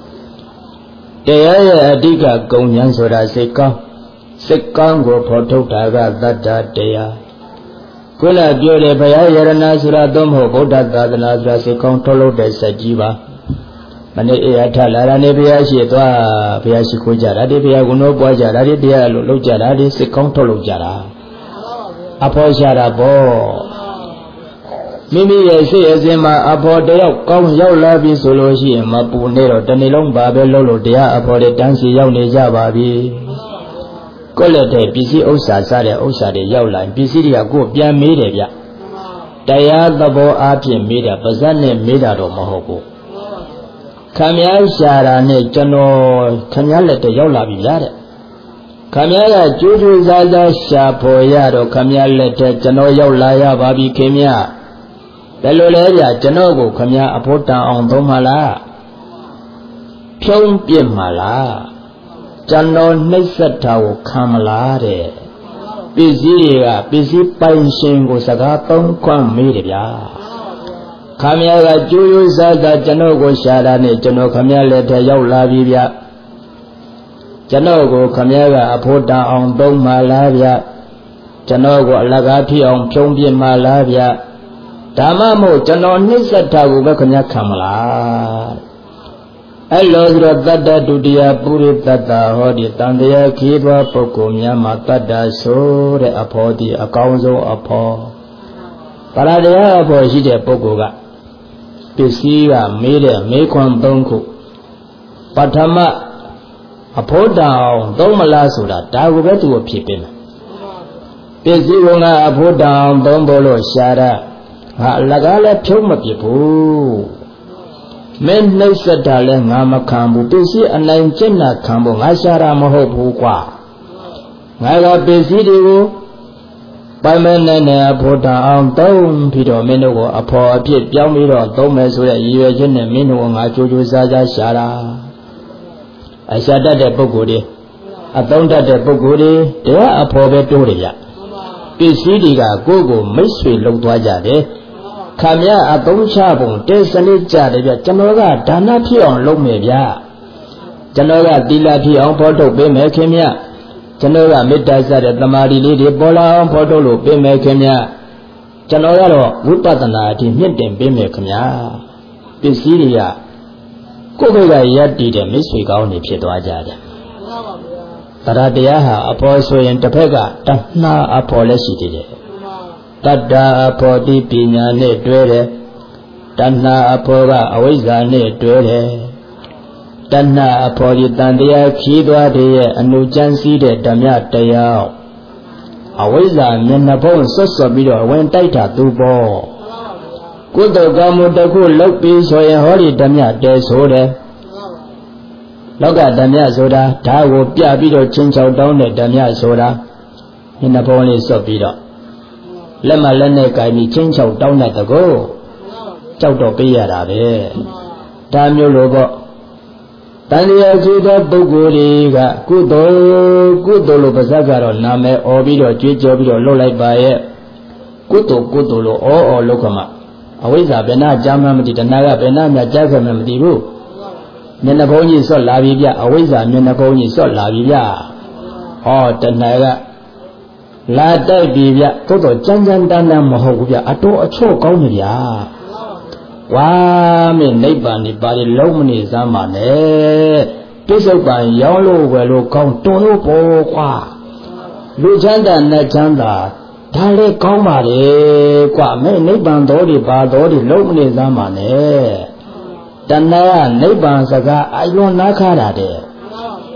တရားရဲ့အဓိကဂုဏ်ဉာဏ်ဆိုတာစိတ်ကောင်းကိုဖော်ထုတ်တာကတတ္တတရားခုနပြောတဲ့ဘုရားယရဏဆိုတာသို့မဟုတ်ဗုဒ္ဓသာသနာဆိုတာစိတ်ကောင်းထုတ်လုပ်တဲ့စက်ကြီးပါမနေ့အေးထလာတာနေဘုရားရှိသွားဘုရားရှိခိုးကြတာဒီဘုရားကုနိုးပွားကြတာဒီတရားလို့လုပ်ကြတာဒီစိတ်ကောင်းထုတ်လုပ်ကြတာအဖော်ရှာတာပေါ့မိမိရဲ့စိတ်အစဉ်မှာအဖော်တယောက်ကောင်းရောက်လာပြီဆိုလို့ရှိရင်မပူနေတော့တနေ့လုံးပါပဲလှုပ်လို့တရားအဖော်တွေတန်းစီရောက်နေကြပါပြီကိုယ့်လက်ထဲပစ္စည်းဥစ္စာစတဲ့ဥစ္စာတွေရောက်လာပစ္စည်းတွေကကိုယ်ပြန်မေးတယ်ဗျတရားသဘောအားဖြင့်မေးတာပါဇက်နဲ့မေးတာတော့မဟုတ်ဘူးခမည်းရှာတာနဲ့ကျွန်တော်ခမည်းလက်ထဲရောက်လာပြီလားတဲ့ခမည်းကကြိုးကြိုးစားစားရှာဖို့ရတော့ခမည်းလက်ထဲကျွန်တော်ရောက်လာရပါပြီခင်ဗျဘယ်လိုလဲဗျကျွန်တော်ကိုခမည်းအဖို့တန်အောင်သုံးမလားဖြုံးပြစ်မလားကျွန်တော်နှိပ်စက်တာကိုခံမလားတဲ့ပစ္စည်းတွေကပစ္စည်းပိုင်ရှင်ကိုစကားသုံးခွင့်မေးတယ်ဗျာခမည်းကကြိုးရိုးစားစားကျွန်တော်ကိုရှာတာနဲ့ကျွန်တော်ခမည်းလက်ထဲရောက်လာပြီဗျကျွန်တော်ကိုခမည်းကအဖို့တန်အောင်သုံးမလားဗျကျွန်တော်ကိုအလကားဖြစ်အောင်ဖြုံးပြစ်မလားဗျဒါမှမဟုတ်ကျွန်တော်နှိပ်စက်တာကိုပဲခမည်းခံမလားအဲ့လိုဆိုတော့တတ္တဒုတိယပုရိတတ္တဟောဒီတန်တရားခီးပွားပုဂ္ဂိုလ်များမှာတတ္တဆိုတဲ့အဖော်ဒီအကောင်းဆုံးအဖော်ပရတရားအဖော်ရှိတဲ့ပုဂ္ဂိုလ်ကပစ္စည်းကမေးတဲ့မေးခွန်း၃ခုပထမအဖို့တန်အောင်သုံးမလားဆိုတာဒါကိုပဲသူ့ကိုဖြေပေးမယ်ပစ္စည်းကအဖို့တန်အောင်သုံးဖို့လို့ရှာတာဟာအလကားလည်းဖြုံးမပြစ်ဘူးမင်းနှိပ်စက်တာလဲငါမခံဘူးပစ္စည်းအနိုင်ကျင့်တာခံဖို့ငါရှာတာမဟုတ်ဘူးကွာငါကပစ္စည်းတွေကိုပိုင်မနဲ့အဖို့တန်အောင်သုံးပြီးတော့မင်းတို့ကိုအဖော်အဖြစ်ပြောင်းပြီးတော့သုံးမယ်ဆိုတဲ့ရည်ရွယ်ချက်နဲ့မင်းတို့ကငါကြိုးကြိုးစားစားရှာတာအရှာတတ်တဲ့ပုဂ္ဂိုလ်တွေအသုံးတတ်တဲ့ပုဂ္ဂိုလ်တွေတရားအဖော်ပဲတိုးတယ်ဗျပစ္စည်းတွေကကိုယ့်ကိုမိတ်ဆွေလုပ်သွားကြတယ်ခမရအသုံးချပုံတေစနစ်ကြတယ်ဗျကျွန်တော်ကဒါနဖြစ်အောင်လုပ်မယ်ဗျကျွန်တော်ကသီလဖြစ်အောင်ဖော်ထုတ်ပေးမယ်ခင်ဗျကျွန်တော်ကမေတ္တာစတဲ့သမာဓိလေးတွေပေါ်လာအောင်ဖော်ထုတ်လို့ပေးမယ်ခင်ဗျကျွန်တော်ကတော့ဝိပဿနာအထိမြင့်တင်ပေးမယ်ခင်ဗျပစ္စည်းတွေကကိုယ့်ဘက်ကရပ်တည်တဲ့မိတ်ဆွေကောင်းတွေဖြစ်သွားကြတယ်တရားတရားဟာအဖော်ဆိုရင်တစ်ဖက်ကတဏှာအဖော်လည်းရှိသေးတယ်တတ္တအဖော်တိပညာနဲ့တွဲတယ်တဏှာအဖော်ကအဝိဇ္ဇာနဲ့တွဲတယ်တဏှာအဖော်ဒီတန်တရားခီးသွားတဲ့ရဲ့အနုကျမ်းစည်းတဲ့ဓမ္မတရားအဝိဇ္ဇာမျက်နှာဖုံးဆွတ်ဆွတ်ပြီးတော့ဝင်တိုက်တာသူပေါ့ကုသိုလ်ကောင်းမှုတစ်ခုလုပ်ပြီးဆိုရင်ဟောဒီဓမ္မတဲဆိုတယ်လောကဓမ္မဆိုတာဓာတ်ကိုပြပြီးတော့ချင်းချောက်တောင်းတဲ့ဓမ္မဆိုတာမျက်နှာဖုံးလေးဆွတ်ပြီးတော့လက်မလက်နဲ့ကိုင်ပြီးချင်းချောက်တောင်းတဲ့တကောကြောက်တော့ပေးရတာပဲဒါမျိုးလိုပေါ့တန်လျာရှိသောပုဂ္ဂိုလ်တွေကကုသိုလ်လို့ပါဇက်ကတော့နာမည်អော်ပြီးတော့ကြွေးကြော်ပြီးတော့လှုပ်လိုက်ပါရဲ့ကုသိုလ်လို့အော်လောကမှာအဝိဇ္ဇာဘယ်နာကြားမှမသိတဏှာကဘယ်နာများကြားခဲ့မှမသိဘူးမျက်နှာဖုံးကြီးဆွတ်လာပြီဗျအဝိဇ္ဇာမျက်နှာဖုံးကြီးဆွတ်လာပြီဗျဟောတဏှာကလာတိုက်ပြီဗျသို့တော့ကြမ်းကြမ်းတမ်းတမ်းမဟုတ်ဘူးဗျအတော်အချော့ကောင်းနေဗျဝါမင်းနိဗ္ဗာန်ဒီပါလေလုံးမနေစမ်းပါနဲ့ပြစ္ဆုတ်ပံရောင်းလို့ဝယ်လို့ကောင်းတော်လို့ပေါ်ကွာလူချမ်းသာနဲ့ချမ်းသာဒါလည်းကောင်းပါလေကွာမင်းနိဗ္ဗာန်တော်ဒီပါတော်ဒီလုံးမနေစမ်းပါနဲ့တဏှာကနိဗ္ဗာန်စကားအယွန်နာခါတာတဲ့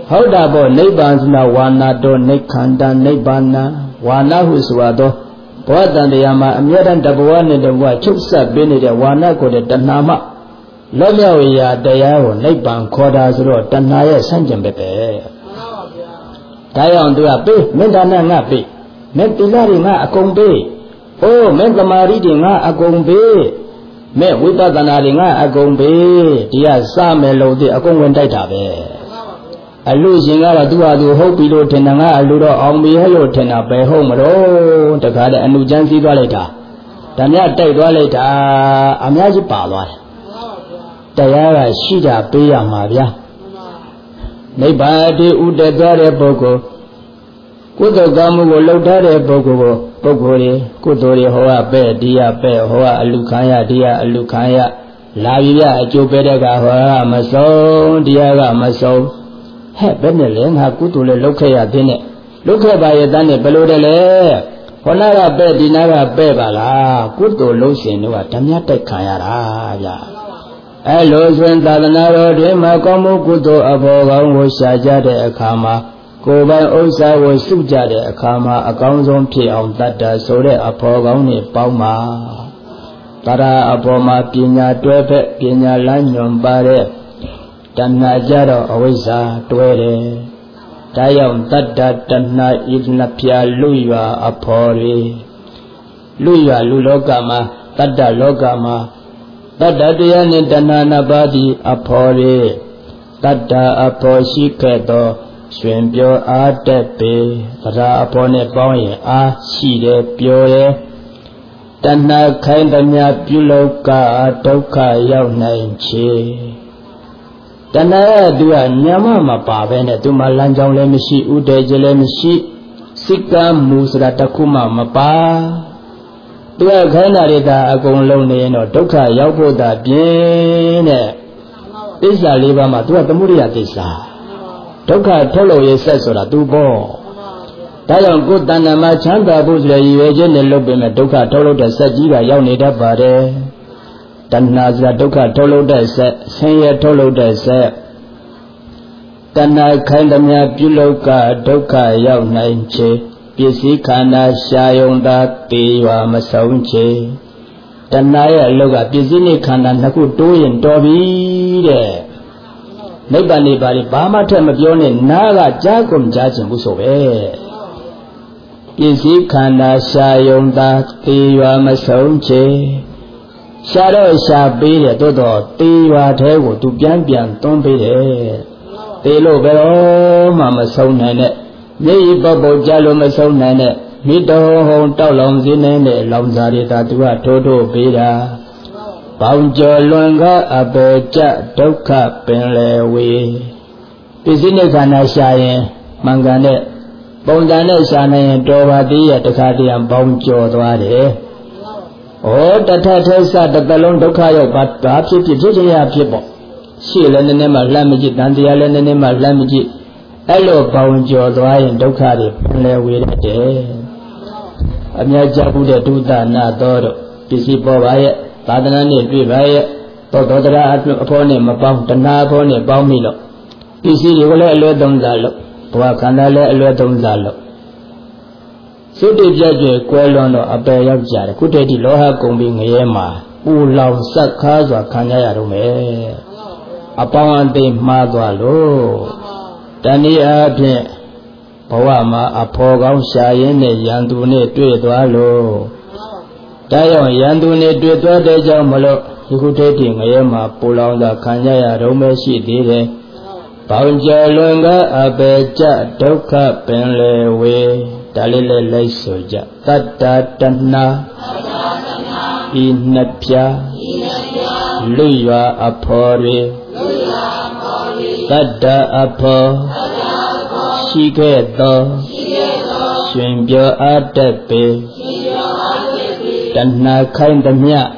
Hauda bo Nibbana Wana do Nikanda Nibbana Wana Huswado Bodan the Yama Amiran Dabuan in the Wa Chupsa Bini the Wana go the Danama Lomia Dayao Nibban Kodas Road Danaya Sanjambe Dayan do a bit Mendana Nabi Mentilari na Akongbe Oh Mentamari na Akongbe Me Witadanari na Akongbe Dia Samelo the Akongwen Databe Allusion out do hope below Tenanga, Aludo, Ombi, hello, Tena, by home, oh, the Gada and Nujansi Valeta. Tanya take Valeta, Amazi Pala. Tayara, Shida, Pia Maria. Neighbor, Uda Dare Bogo. Kudo Gamu, Lodare Bogo, Bogori, Kudori, Hoa, Dia, Hoa, Alukaya, Dia, Alukaya, Lavia, Jupedega, Hoa, Maso, Diaga, Maso. Hey, Benelin, how good to look at dinner. Look at by a dane below the lair. Honara bed, dinara bebala, good to lotion, no Tamiata Kayara. Hello, when Dalanaro, Demacomo, good to Aboga, was Sajade Akama. Go by Osa was Sujade Akama, accounts on P on that, so they are Pogoni Pauma. Tara Aboma, Pina, Dwepe, Pina Lanyon Bare. Tanna Jaro Awisa Dwere Tayam Tadda Tanna Ignapia Luya Apori Luya Lulogama Tadda Logama Tadda Diani Danana Badi Apori Tadda Aposhikedo Swimbio Adepe Tara Apone Boy A Shide Pure Tanna Kaindanya Puloka Doka Yaunanchi Tana do a Nyama Pavena to Malanjang Lemishi, Ude Jelemishi, Sika Musratakuma Mapa. Do a Ganarida Agon Lone or Doka Yaboda Biene. This is a Libama to a Muria Tisa. Doka Tolo Yesesora Dubo. Tayon good Dana Machanda Buzla, Eugene Lobim, Doka Tolo the Sajiga Yaunida Bare. Tanazra Doka Tolo the set, Senya Tolo the set. Tana Kandamia Puloka Doka Yau Nainche, Pisi Kana Shayonda Tiwa Masaunche. Tanaya Loga Pisini Kana Naku Doyin Dobi. Nobody Bama Tamabione Naga Jacum Jajin Busoe. Pisi Kana Shayonda Tiwa Masaunche. Shadow shall be the Dodo, Tiwa Table to Bian don't be there. Telo Vero, Mamma so nane, May Bobo Jallo Maso nane, Mido Home Tolong Zine, Lomzarita to a Toto Bida. Bounjo Lunga, Abeja, Doka, Penlewe. Pisinekana Shaye, Mangane, Bondane Shane, Dova Dia, the Cardian Bounjo Dwade. Oh, the Tatasa, the Balon Dokayo, but perhaps it is people. She learned the name of Lamiji, and the island name of Lamiji. Hello, Bounjo, Dway, Dokari, Penlewe, Amia Jabuda do that, not Dodo. Pisi Bovaya, Padanani, Vivaya, Todora upon him about the Napone, Baumilo. Pisi, you will let them Zalo, Puakana let them Zalo. So the judge Quelono a bay of Jar, could the Loha combing Yema, who loves Sakaza Kanyarume. Upon the Magualo, Tania Poama, a Pogam Shayene, Yandune, Duedualo. Tayon Yandune, Duedu de Jamolo, he could take him Yema, pull on the Kanya Rome, she did it. Paunja Lunga, a beja, Doka, Penlewe. Dalile lay soja, Tata Tana, Inapia, Luya Apori, Tata Apo, Shigedo, Swimbio Adepe, Tana Kaindamia,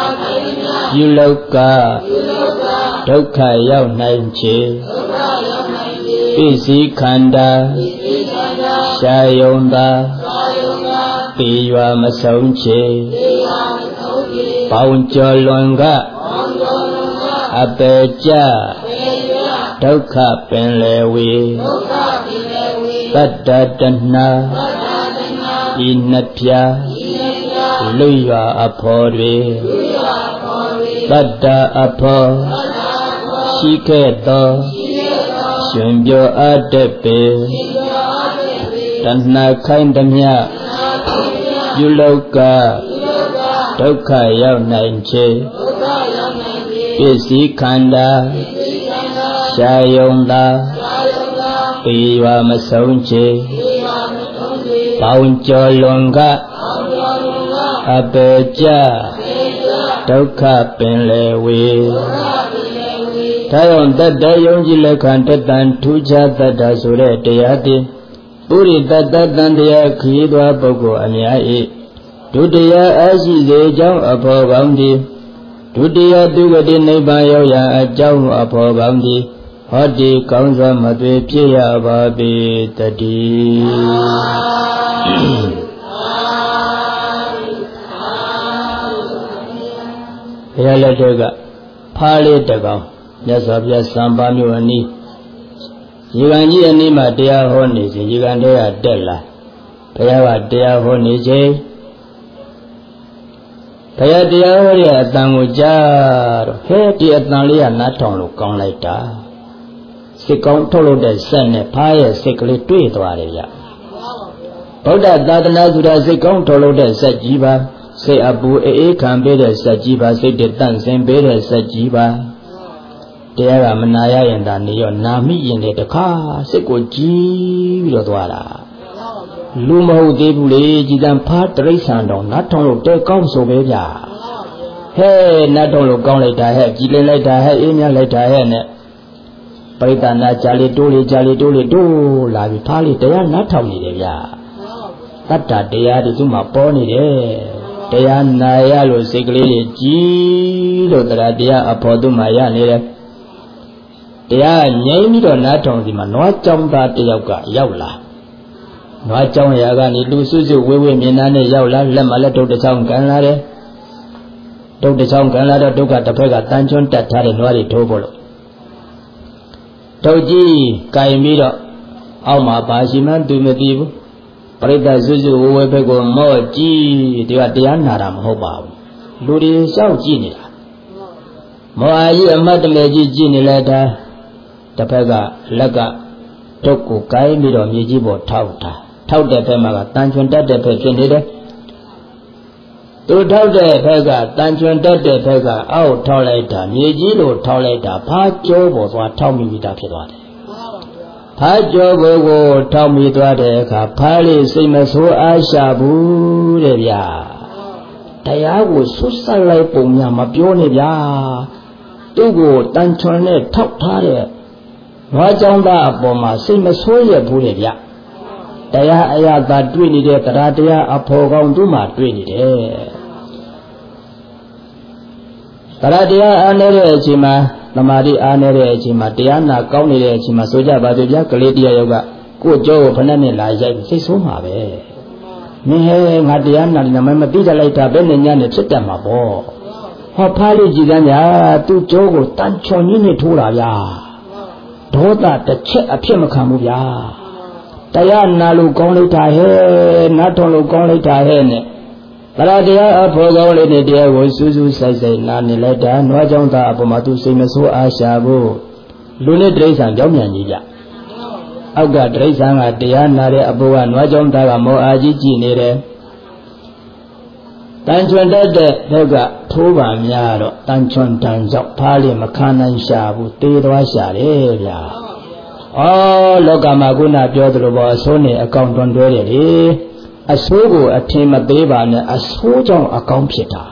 Yuloka, Doka Yau Nainche, Pisi Kanda, Shayonda, Tiwa Masaunche, Pauncho Longa, Abeja, Dukkha penlewe Tatta tanna Inapya Luya apodwe Tatta apo Shiketo Shumbyo adepe Tanna kaindamya Yuloka Dukkha yaw nainche Pisi khanda Shayonda Piwa masaunche Pauncho longa Abeja Dukkha penlewe Tayon tata yonji lekhan tatan tuja tata sure teyati Puri tata tandaya khidwa poko anyai Dudaya asize jao apho gaundi Dudaya dugati naiban yoya ajao apho gaundi Hoti kaunsa matwe piya babi tati Yalatega Phale tagau Yasabya samba myuani Yiganji anima deya honi se Yigandeya della Payava deya honi se Paya deya hori atangu jaro Heti atangliya natonglu kaung laita Sikong tholo de senne Phaya sikli tui twari ya Buddha Dadana Sura sikong tholo de sat jiba Say abu khambe de sat jiba Say de tan sin be de sat jiba Deya manaya yanda niyo nami yinde daka Sikko jibi lo twara Lumahu debule jidan pha Trisandong natong lo te kaung so be bya Hey natong lo kaung laita hai Jilin laita hai Emya laita hai ne Paritana jali dole do Labi phali deya natong ni de bya Tatta deya di suma po ni de Deya naya lo sikli ji Lo tara deya apho tu maya ni de Deya nyai mi do natong si ma Noa chong ta teyauka yaw la Noa chong yaga ni lu su su wewe mina ne yaw la Lemma le dukta chong kan la de Dukta chong kan la do Dukka tapeka tanchon tat thare Noa di tho bolo Tauji kai mi do Aw ma ba si man tu me ti bu Parita su su wewe peko mo ji Deya deya nara ma ho ba Lu di sao ji ni la Mo ayi amat me ji ni la da Tapeka laka Tokku kai mi do mi ji bo thau tha Thau de phe ma ka tanchon tat de phe phit ni de Tu thau de phe ka tanchon tat de phe ka aw thau lai ta mi ji lo thau lai ta pha jo bo twa thau mi mi ta phit twa de Pha jo bo ko thau mi twa de kha pha li sai ma so a sha bu de bya Taya ko sut sat lai pung nya ma pyo ni bya Tu ko tanchon ne thau tha de Noa chong ta appo ma sai ma so ye bu de bya Taya aya ta twi ni de tara taya apho kaung tu ma twi ni de Tara taya ane de achi ma Tamari ane de achi ma Taya na kaung ni de achi ma Soja ba de bya kale taya yoga Ko jo ko phana ne la yai sai so ma be Ni he nga taya na na ma ti da lai ta be ne nya ne phit tat ma bo Ho pha li ji kan ya Tu jo ko tan chon ni ni tho la bya Dota ta chet a phit ma khan bu bya Taya na lo kaung lai ta he Na thong lo kaung lai ta he ne Tara deya apho kaung lai ne deya ko su su sai sai na ni lai ta Noa chong ta appo ma tu sai ma so a sha bu Lu ne Traisan jaw myan ji bya Auka Traisan ka deya na de appo ka Noa chong ta ka mo a ji ji ni de Tanchon tat de phe ka Tho ba mya do Tanchon tan jaw pha li ma khan nan sha bu Te twa sha de bya Loka ma kuna pyo thalo bo aso ne account ton twe de le Aso ko athin ma pe ba ne aso chong account phit ta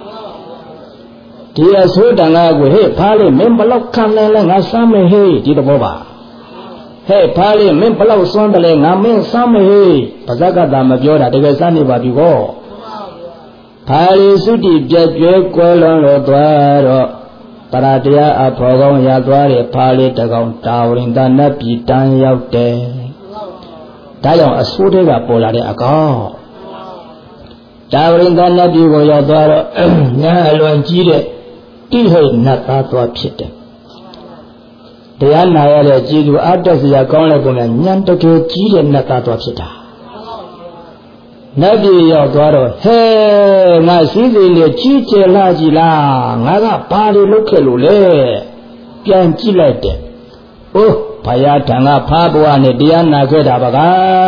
Di aso tan ka ko he pha li min balok khan le le nga sa me he di to bo ba He pha li min balok swan de le nga min sa me he Pasat ka ta ma pyo da takae sa ne ba bi ko Pha li su ti pyat jwe kwai lon lo twa do Tara taya apho kaung ya twa de pha li ta kaung Tawarin ta nat pi tan yauk de Da yaung aso de ka po la de a kaung Tawarin ta nat pi ko yauk twa do Nya a luan ji de Ti hai nat ta twa phit de တရားနာရတဲ့ကျေးဇူးအားတက်စရာကောင်းတဲ့ပုံနဲ့ဉာဏ်တကယ်ကြီးတဲ့နတ်သားတော်ဖြစ်တာနတ်ပြည်ရောက်သွားတော့ဟဲငါစည်းစိမ်နဲ့ကြီးကျယ်လာကြည်လားငါကဘာတွေလုပ်ခဲ့လို့လဲပြန်ကြည့်လိုက်တယ်အိုးဘုရားထံကဖားဘဝနဲ့တရားနာခဲ့တာပါက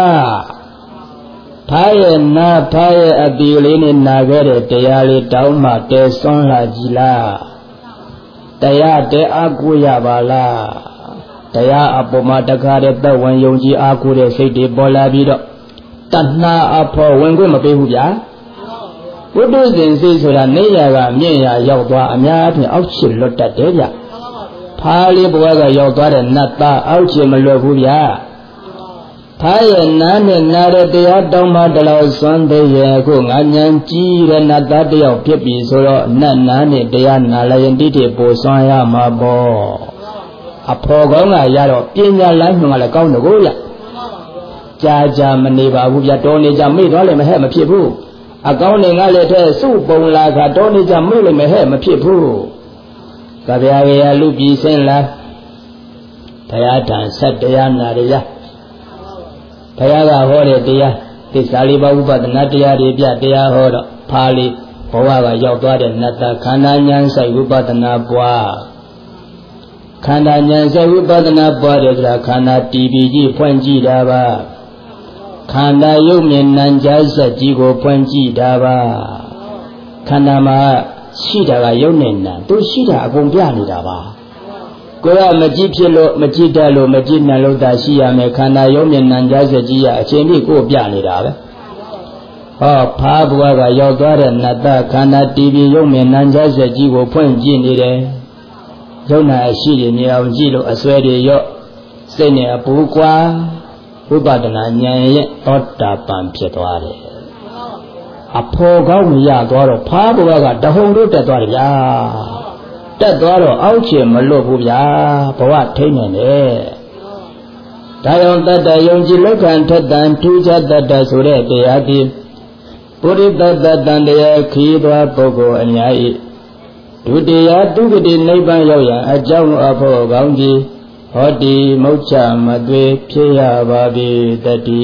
ဖားရဲ့နာဖားရဲ့အတီလေးနဲ့နာခဲ့တဲ့တရားလေးတောင်းမှတဲစွန်းလာကြည်လားတရားတဲအားကိုရပါလားတရားအပေါ်မှာတခါတည်းသက်ဝင်ယုံကြည်အားကိုတဲ့စိတ်တွေပေါ်လာပြီးတော့တဏှာအဖို့ဝင်ခွင့်မပေးဘူးဗျာဘုဒ္ဓဇင်စိတ်ဆိုတာနေရကမြင့်ရရောက်သွားအများအပြားအောက်ချလွတ်တတ်တယ်ဗျဖားလေးဘဝကရောက်သွားတဲ့နတ်သားအောက်ချမလွတ်ဘူးဗျာဖားရဲ့နားနဲ့နားတဲ့တရားတောင်းမှတလောက်စွမ်းသေးရဲ့အခုငါဉာဏ်ကြီးတဲ့နတ်သားတယောက်ဖြစ်ပြီဆိုတော့နတ်နားနဲ့တရားနာလည်းရင်တိတိပို့စွမ်းရမှာပေါ့အဖော်ကောင်းကရတော့ပညာလမ်းမှန်ကလည်းကောင်းတယ်ကိုရကြာမနေပါဘူးဗျတော်နေကြမေ့သွားလည်းမဟဲ့မဖြစ်ဘူးအကောင်းနေငါလည်းထဲစုပုံလာကတော်နေကြမေ့လည်းမဟဲ့မဖြစ်ဘူးကဗျာရလူပြည်စင်းလာဘုရားထံဆက်တရားနာရဘုရားကဟောတဲ့တရားသစ္စာလေးပါးဥပဒနာတရားတွေပြတရားဟောတော့ဖာလေးဘဝကရောက်သွားတဲ့နတ်သားခန္ဓာဉာဏ်ဆိုင်ဥပဒနာပွားခန္ဓာဉာဏ်ဆိုင်ဥပဒနာပွားတယ်ဆိုတာခန္ဓာတီးပြီးကြီးဖွင့်ကြည့်တာပါခန္ဓာယုတ်မြင်နံကြားဆက်ကြီးကိုဖွင့်ကြည့်တာပါခန္ဓာမှာရှိတာကယုတ်နဲ့နံသူရှိတာအကုန်ပြနေတာပါကိုယ်ကမကြည့်ဖြစ်လို့မကြည့်တတ်လို့မကြည့်နိုင်လို့သာရှိရမယ်ခန္ဓာယုတ်မြင်နံကြားဆက်ကြီးကအချိန်ပြည့်ကိုပြနေတာပဲဟောဖားဘဝကရောက်သွားတဲ့နတ်သားခန္ဓာတီးပြီးယုတ်မြင်နံကြားဆက်ကြီးကိုဖွင့်ကြည့်နေတယ်ယုတ်နာအရှိတွေမြင်အောင်ကြည့်လို့အစွဲတွေရော့စိတ်နဲ့အပူကွာဥပဒနာဉာဏ်ရဲ့သောတာပန်ဖြစ်သွားတယ်အဖော်ကောင်းရသွားတော့ဖားဘဝကတဟုန်တို့တက်သွားတယ်ဗျာတက်သွားတော့အောက်ချင်မလွတ်ဘူးဗျာဘဝထိမ့်နေတယ်ဒါကြောင့်တတ္တယုံကြည်လက်ခံထက်တန်ထူးခြားတတ်တဆိုတဲ့တရားဒီပုရိသတ္တတန်တရားခီးသွားပုဂ္ဂိုလ်အများဤဒုတိယသူဂတိနိဗ္ဗာန်ရောက်ရန်အကြောင်းအဖို့ကောင်းကြီးဟောဒီမုတ်ချမသွေဖြစ်ရပါပြီတတိ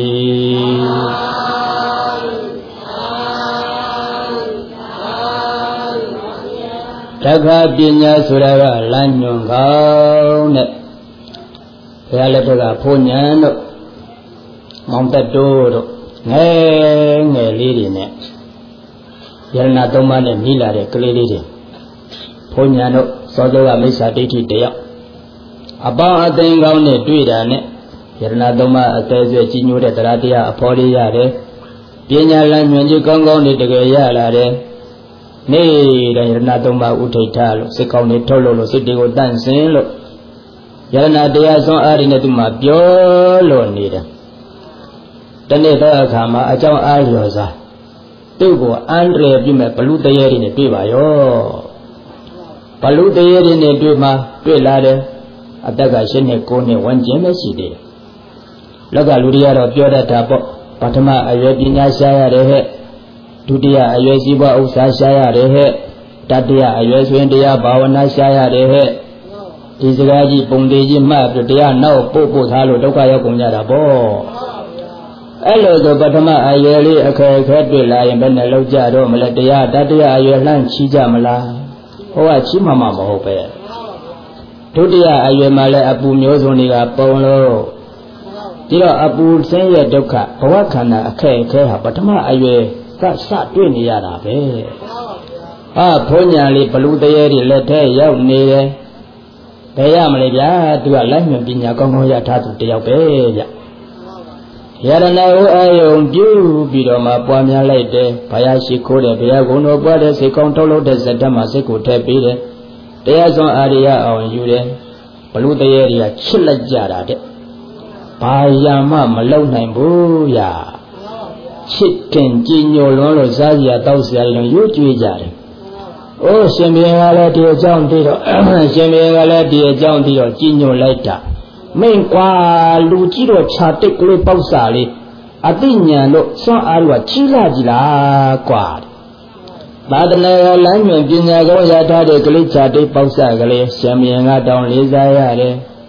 တခါပညာဆိုတာကလမ်းညွန်ကောင်းတဲ့ဘုရားလက်ထက်ကဘုညံတို့မောင်တက်တိုးတို့ငယ်ငယ်လေးတွေနဲ့ယရဏသုံးပါးနဲ့မိလာတဲ့ကလေးလေးတွေဘုညံတို့စောစောကမိစ္ဆာဒိဋ္ဌိတယောက်အပေါင်းအသိကောင်းနဲ့တွေ့တာနဲ့ယရဏသုံးပါးအသေးစိတ်ကြီးညိုတဲ့တရားတရားအဖော်လေးရတယ်ပညာလမ်းညွှန်ကြီးကောင်းကောင်းနဲ့တကယ်ရလာတယ်နေ့တိုင်းယရဏသုံးပါးဥထိတ်ထားလို့စိတ်ကောင်းတွေထုတ်လို့စိတ်တွေကိုတန့်စင်လို့ယရဏတရားဆုံးအားတွေနဲ့သူမှပြောလို့နေတယ်တနေ့သောအခါမှာအကြောင်းအားလျော်စွာသူ့ကိုအန္တရာယ်ပြုမဲ့ဘလူတရေတွေနဲ့တွေ့ပါရောဘလူတရေတွေနဲ့တွေ့မှတွေ့လာတယ်အသက်က8နှစ်9နှစ်ဝန်းကျင်ပဲရှိသေးတယ်လောကလူတွေကတော့ပြောတတ်တာပေါ့ပထမအရွယ်ပညာရှားရတယ်ဟဲ့ဒုတိယအရွယ်စီးပွားဥစ္စာရှားရတယ်ဟဲ့တတိယအရွယ်ဆိုရင်တရားဘာဝနာရှားရတယ်ဟဲ့ဒီစကားကြီးပုံသေးကြီးမှတ်ပြီးတရားနောက်ပို့ထားလို့ဒုက္ခရောက်ကုန်ကြတာပေါ့အဲ့လိုဆိုပထမအရွယ်လေးအခက်ခဲတွေ့လာရင်ဘယ်နဲ့လောက်ကြတော့မလဲတရားတတိယအရွယ်လှမ်းချီးကြမလားဟောကချီးမှမဟုတ်ပဲဒုတိယအရွယ်မှာလည်းအပူမျိုးစုံတွေကပုံလို့ဒီတော့အပူဆင်းရဲဒုက္ခဘဝခန္ဓာအခက်အခဲဟာပထမအရွယ်ကစတွေ့နေရတာပဲဘုံညာလေးဘလူတရေတွေလက်ထဲရောက်နေတယ်ဘယ်ရမလဲဗျာသူကလိုက်မြင်ပညာကောင်းကောင်းရထားသူတယောက်ပဲဗျယရဏဝအာယုံပြုပြီးတော့မှပွားများလိုက်တယ်ဘုရားရှိခိုးတယ်ဘုရားကုံတော်ပွားတယ်စိတ်ကောင်းထုတ်လို့တဲ့ဇတ္တမှာစိတ်ကိုထည့်ပေးတယ်တရားစွမ်းအာရိယအောင်ယူတယ်ဘလူတရေတွေကချစ်လိုက်ကြတာတဲ့ဘာရမမလုံနိုင်ဘူးဗျာချစ်ခင်ကြည်ညိုလွန်းလို့စားစရာတောက်စရာတွေရွကြွေးကြတယ်။အိုးရှင်ဘုရားကလည်းဒီအကြောင်းသိတော့ရှင်ဘုရားကလည်းဒီအကြောင်းသိတော့ကြည်ညိုလိုက်တာမိန်ကွာလူကြီးတော့ခြာတိတ်ကလေးပေါက်စာလေးအသိဉာဏ်တို့စွန့်အားလို့ကြီးလာကြလားကွာသာသနာ့လမ်းညွှန်ပညာကောင်းရထားတဲ့ကလေးခြာတိတ်ပေါက်စာကလေးရှင်ဘုရားကတောင်းလေးစားရတယ်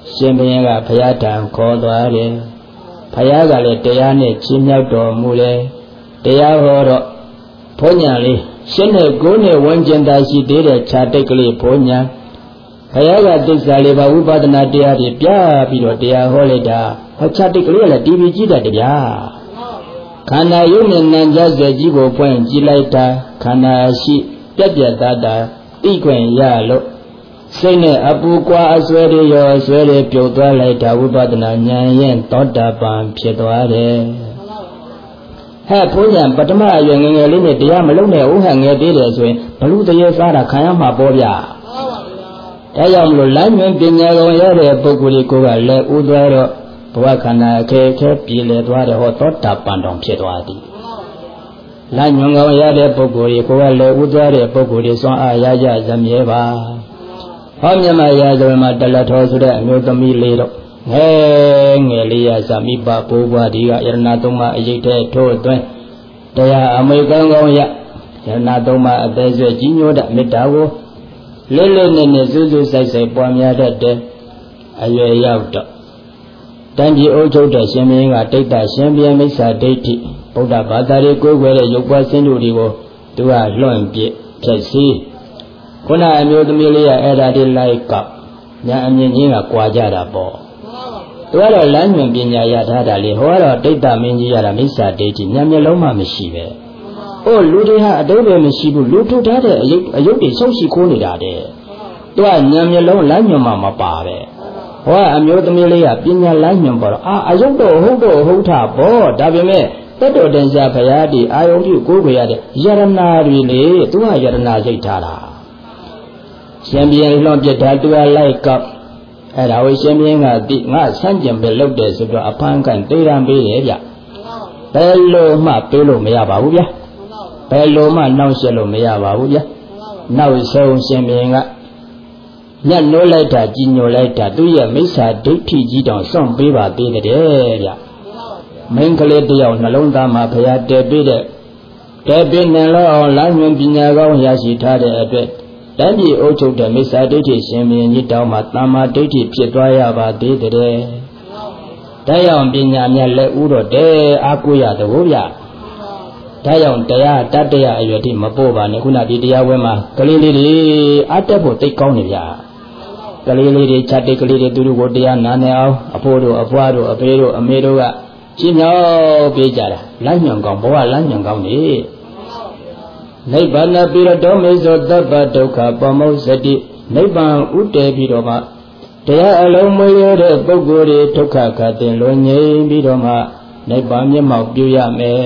ရှင်ဘုရင်ကဘုရားထံခေါ်သွားတယ်ဘုရားကလည်းတရားနဲ့ချီးမြှောက်တော်မူတယ်တရားဟောတော့ဘုညာလေးရှင်းတဲ့ကိုယ်နဲ့ဝန်ကျင်သာရှိသေးတဲ့ခြာတိတ်ကလေးဘုညာဘုရားကသစ္စာလေးပါးဝိပဿနာတရားတွေပြပြီးတော့တရားဟောလိုက်တာဟောခြာတိတ်ကလေးကလည်းတီဗီကြည့်တတ်တယ်ဗျာခန္ဓာယုံနဲ့နံကြစေကြီးကိုဖွင့်ကြည့်လိုက်တာခန္ဓာရှိပြက်ပြက်သားသားသိခွင့်ရလို့စိတ်နဲ့အပူကွာအစွဲတွေရောအစွဲတွေပြုတ်သွားလိုက်တာဝိပဿနာဉာဏ်ရင်သောတာပန်ဖြစ်သွားတယ်ဟဲ့ဘုရားပထမအရွယ်ငယ်ငယ်လေးနဲ့တရားမလုံးနဲ့ဥဟန်ငယ်သေးတယ်ဆိုရင်ဘလူတရေစားတာခံရမှာပေါ့ဗျာဒါကြောင့်မလို့လမ်းညွှန်ပညာကုန်ရတဲ့ပုဂ္ဂိုလ်ကိုကလည်းဥသွားတော့ဘဝခန္ဓာခဲခဲပြည်လေသွားတယ်ဟောသောတာပန်တော်ဖြစ်သွားသည်လမ်းညွှန်ကုန်ရတဲ့ပုဂ္ဂိုလ်ကိုကလည်းဥသွားတဲ့ပုဂ္ဂိုလ်စွမ်းအားရရဇမြဲပါဟောမြမရာဇဝမှာတလထောဆိုတဲ့အမျိုးသမီးလေးတော့ငယ်လေးရဇမိပဘိုးဘွားဒီကယရဏသုံးပါးအရေးတဲ့ထို့အတွင်းတရားအမေကောင်းကောင်းရယရဏသုံးပါးအသေးဆွဲကြီးညိုတဲ့မေတ္တာကိုလေးလေးနဲ့နဲ့စူးစူးဆိုင်ဆိုင်ပွားများတဲ့အရွယ်ရောက်တော့တန်ကြီးအုပ်ချုပ်တဲ့ရှင်မင်းကတိတ်တရှင်ပြန်မိစ္ဆာဒိဋ္ဌိဗုဒ္ဓဘာသာတွေကိုယ်ွယ်တဲ့ရုပ်ပွားစင်းတို့တွေကိုသူကလွန့်ပြစ်ဖြစ်စီခုနအမျိုးသမီးလေးကအဲ့ဒါဒီလိုက်ကညာအမြင်ချင်းကကွာကြတာပေါ့သူကတော့လမ်းညွှန်ပညာရထားတာလေဟောတော့တိတ်တမင်းကြီးရတာမိစ္ဆာဒိဋ္ဌိညာမျက်လုံးမှမရှိပဲ။အိုးလူတွေဟာအတုံးပဲမရှိဘူးလူထုတ်ထားတဲ့အယုတ်တွေဆုံးရှိခိုးနေတာတဲ့။သူကညာမျက်လုံးလမ်းညွှန်မှမပါပဲ။ဟောအမျိုးသမီးလေးကပညာလမ်းညွှန်ပေါ်တော့အယုတ်တော့ဟုတ်တာပေါ့ဒါပေမဲ့တတ်တော်တင်ရှားဘုရားဒီအာယုံပြုကိုးကွယ်ရတဲ့ယရနာတွေလေသူကယရနာစိတ်ထားတာ။ရှင်ပြန်လွန်ပြတာသူကလိုက်ကောက်အဲ့ဒါကိုရှင်မင်းကသိငါဆန့်ကျင်ပဲလုပ်တယ်ဆိုတော့အဖမ်းကန်သေးရန်ပေးတယ်ဗျဘယ်လိုမှပေးလို့မရပါဘူးဗျဘယ်လိုမှနှောင့်ယှက်လို့မရပါဘူးဗျနောက်ဆုံးရှင်မင်းကညှနိုးလိုက်တာကြီးညိုလိုက်တာသူရဲ့မိစ္ဆာဒိဋ္ဌိကြီးတောင်စွန့်ပေးပါသေးတယ်ဗျမင်းကလေးတယောက်နှလုံးသားမှာဘုရားတည်ပေးတဲ့တည်ပေးနိုင်လို့အောင်လမ်းညွှန်ပညာကောင်းရရှိထားတဲ့အတွက်တန်ကြီးအုပ်ချုပ်တဲ့မိစ္ဆာဒိဋ္ဌိရှင်မင်းကြီးတောင်းမှာတမ္မာဒိဋ္ဌိဖြစ်သွားရပါသေးတယ်တရားပညာမြတ်လက်ဥတော်တဲ့အာကိုရသဘောဗျဒါကြောင့်တရားတတ္တရအရွယ်တိမပို့ပါနဲ့ခုနဒီတရားဝဲမှာကလေးလေးတွေအတက်ဖို့သိကောင်းနေဗျာကလေးလေးတွေခြတ်တိတ်ကလေးတွေသူတို့ကိုတရားနာနေအောင်အဖိုးတို့အဖွားတို့အဖေတို့အမေတို့ကရှင်းမြောက်ပေးကြတာလမ်းညွန်ကောင်းဘဝလမ်းညွန်ကောင်းနေနိဗ္ဗာန်ပိရတောမေဇောသဗ္ဗဒုက္ခပမောဇတိနိဗ္ဗာန်ဥတည်ပြီးတော့မှတရားအလုံးမွေရတဲ့ပုဂ္ဂိုလ်တွေဒုက္ခခတ်တင်လွန်ငြိမ်းပြီးတော့မှနိဗ္ဗာန်မျက်မှောက်ပြုရမယ်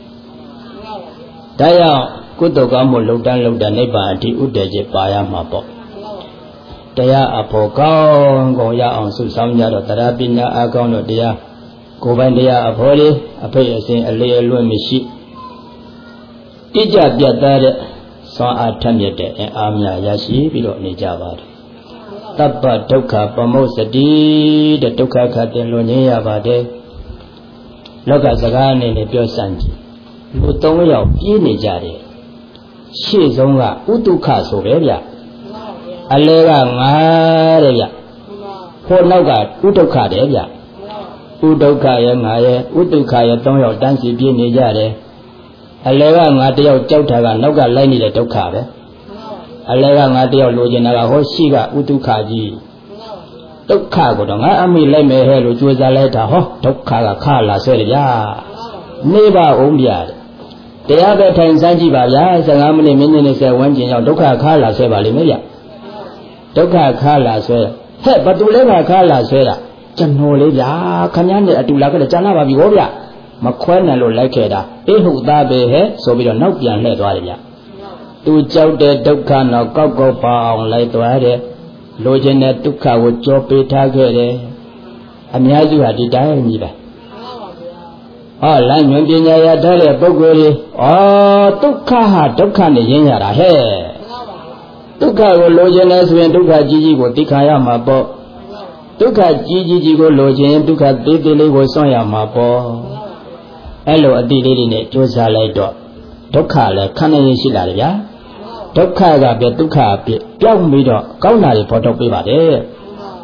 ဒါကြောင့်ကုသိုလ်ကောင်းမှုလုံတန်းနိဗ္ဗာန်အထိဥတည်ခြင်းပါရမှာပေါ့တရားအဖို့ကောင်းကောင်းရအောင်ဆုဆောင်ကြတော့တရားပညာအကောင်းတို့တရားကိုယ်ပိုင်တရားအဖို့လေးအဖိတ်အစဉ်အလေးအလွတ်မရှိတိကျပြတ်သားတဲ့စွမ်းအားထက်မြက်တဲ့အင်အားများရရှိပြီးတော့နေကြပါတယ်တပ္ပဒုက္ခပမောစတိတဲ့ဒုက္ခခတ်တင်လွန်ငြိမ်းရပါတယ်လောကစကားအနေနဲ့ပြောစမ်းကြည့်လူ၃ယောက်ပြေးနေကြတယ်ရှေ့ဆုံးကဥတုခဆိုပဲဗျအလဲကငါတဲ့ဗျခေါ်နောက်ကဥဒုက္ခတယ်ဗျဥဒုက္ခရဲ့ငါရဲ့ဥတုခရဲ့၃ယောက်တန်းစီပြေးနေကြတယ်အလဲကငါတယောက်ကြောက်တာကနောက်ကလိုက်နေတဲ့ဒုက္ခပဲအလဲကငါတယောက်လိုချင်တာကဟောရှိကဥတုခကြီးဒုက္ခကိုတော့ငါအမိလိုက်မယ်ဟဲ့လို့ကြိုးစားလိုက်တာဟောဒုက္ခကခလာဆွဲတယ်ဗျာနေပါအောင်ဗျာတရားပဲထိုင်စမ်းကြည့်ပါဗျာ15မိနစ်မိနစ်20ဝန်းကျင်ရောက်ဒုက္ခခလာဆွဲပါလိမ့်မယ်ဗျဒုက္ခခလာဆွဲဟဲ့ဘသူလဲကခလာဆွဲတာကျွန်တော်လေးဗျာခင်ဗျားနဲ့အတူလာခဲ့တယ်ကြားလာပါပြီဟောဗျမခွဲနိုင်လို့လိုက်ခဲ့တာအေးဟုတ်သားပဲဟဲ့ဆိုပြီးတော့နောက်ပြန်လှည့်သွားတယ်ဗျသူကြောက်တဲ့ဒုက္ခတော့ကောက်ကောက်ပါအောင်လိုက်သွားတယ်လိုချင်တဲ့ဒုက္ခကိုကြောပေးထားခဲ့တယ်အများစုဟာဒီတိုင်းကြီးပဲဟောလမ်းညွှန်ပညာရထားတဲ့ပုဂ္ဂိုလ်တွေဒုက္ခဟာဒုက္ခနဲ့ရင်းရတာဟဲ့ဒုက္ခကိုလိုချင်တယ်ဆိုရင်ဒုက္ခကြီးကြီးကိုသိခံရမှာပေါ့ဒုက္ခကြီးကြီးကိုလိုချင်ဒုက္ခသေးသေးလေးကိုစွန့်ရမှာပေါ့အဲ့လိုအတိလေးတွေနဲ့ကြိုးစားလိုက်တော့ဒုက္ခလည်းခံနိုင်ရင်ရှိလာတယ်ဗျာဒုက္ခကပဲဒုက္ခအဖြစ်ပြောင်းပြီးတော့ကောင်းတာတွေဖော်ထုတ်ပေးပါတယ်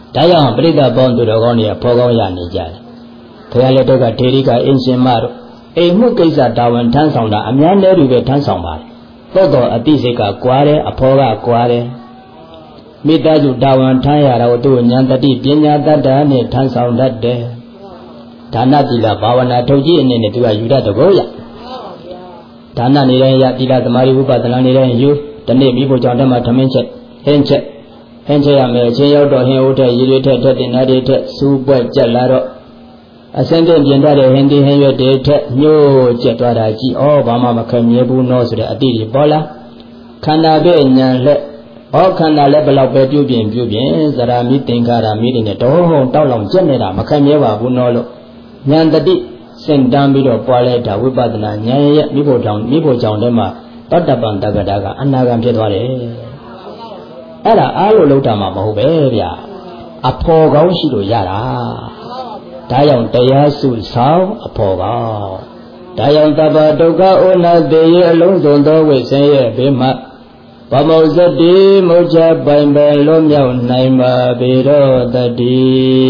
ဒါကြောင့်ပြိဿပေါင်းသူတော်ကောင်းတွေကဖော်ကောင်းရနေကြတယ်ဘုရားလက်တော်ကထေရီကအင်ရှင်မတို့အိမ်မှုကိစ္စတာဝန်ထမ်းဆောင်တာအများနဲ့တူပဲထမ်းဆောင်ပါတယ်သို့တော်အတိစိတ်ကကွာတယ်အဖော်ကကွာတယ်မိသားစုတာဝန်ထမ်းရတာကိုသူ့ဉာဏ်တတိပညာတတ်တာနဲ့ထမ်းဆောင်တတ်တယ်ဒါနသီလဘာဝနာထုတ်ကြည့်အနေနဲ့သူကယူတတ်တကောရဒါနနေတိုင်းရသီလသမာဓိဥပဒနာနေတိုင်းယူဒီနေ့မိဖို့ကြောင့်တည်းမှာထမင်းချက်ဟင်းချက်ရမယ်အချင်းရောက်တော့ဟင်းဦးထက်ရည်ရွယ်ထက်တင်နာတွေထက်စူးပွက်ကြက်လာတော့အစင်းတင်ပြင်ထားတဲ့ဟင်းဒီဟင်းရွက်တွေထက်ညှို့ကျက်သွားတာကြည့်ဩဘာမှမခံမြဲဘူးနော်ဆိုတဲ့အတိတွေပေါ်လာခန္ဓာပဲဉာဏ်လက်ခန္ဓာလည်းဘလောက်ပဲပြုပြင်ဇရာမိသင်္ခါရမိတွေနဲ့တော့တောက်လောင်ကျက်နေတာမခံမြဲပါဘူးနော်လို့ဉာဏ်တတိစင်တန်းပြီးတော့ပွားလဲတာဝိပဿနာဉာဏ်ရဲ့မိဖို့ကြောင့်ထဲမှာတတ္တပံတက္ကတာကအနာဂံဖြစ်သွားတယ်အဲ့ဒါအားလို့လောက်တာမှမဟုတ်ပဲဗျာအဖော်ကောင်းရှိလို့ရတာဒါကြောင့်တရားစုဆောင်အဖော်ကောင်းဒါကြောင့်တပ္ပဒုက္ခဩနာတေရဲ့အလုံးစုံသောဝိဆင်းရဲ့ဘေးမှာဗမောဇတိမုတ်ချပိုင်ပဲလွတ်မြောက်နိုင်ပါပေတော့တတိ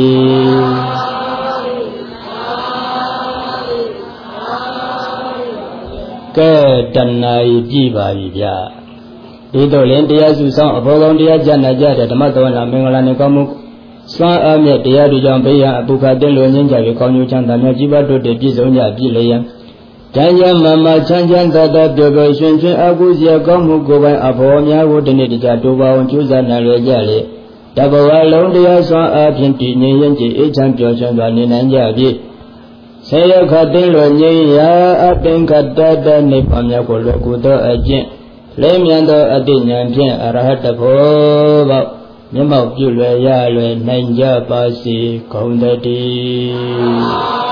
ကဲတဏှာကြီးကြည့်ပါပြီဗျာဒီတော့လင်တရားစုဆောင်အဘောကောင်းတရားကြနာကြတဲ့ဓမ္မတော်နာမင်္ဂလာနဲ့ကောင်းမှုစွမ်းအားမြတ်တရားတွေကြောင့်ဘေးရန်အပုခတင်းလိုငင်းကြပြီးကောင်းကျိုးချမ်းသာများကြီးပွားတိုးတက်ပြည့်စုံကြပြည့်လျက်ကျမ်းကျမ်းမာမာချမ်းချမ်းသာသာပျော်ပျော်ရွှင်ရွှင်အကုစရာကောင်းမှုကိုယ်ပိုင်အဘောများကိုဒီနေ့တကြတိုးပါအောင်ကျိုးစားနိုင်ရကြလေတဘဝလုံးတရားစွမ်းအားဖြင့်တည်ငြိမ်ရင်ကြည်အေးချမ်းပျော်ရွှင်စွာနေနိုင်ကြပြီဆေရခတင်းလိုငြိမ်းရာအပင်ကတ္တတနိဗ္ဗာန်မြတ်ကိုလွယ်ကူသောအကျင့်လေးမြန်သောအတိညာဖြင့်အရဟတဘောပေါမျက်မှောက်ပြုလွယ်ရလွယ်နိုင်ကြပါစေကုန်သတည်း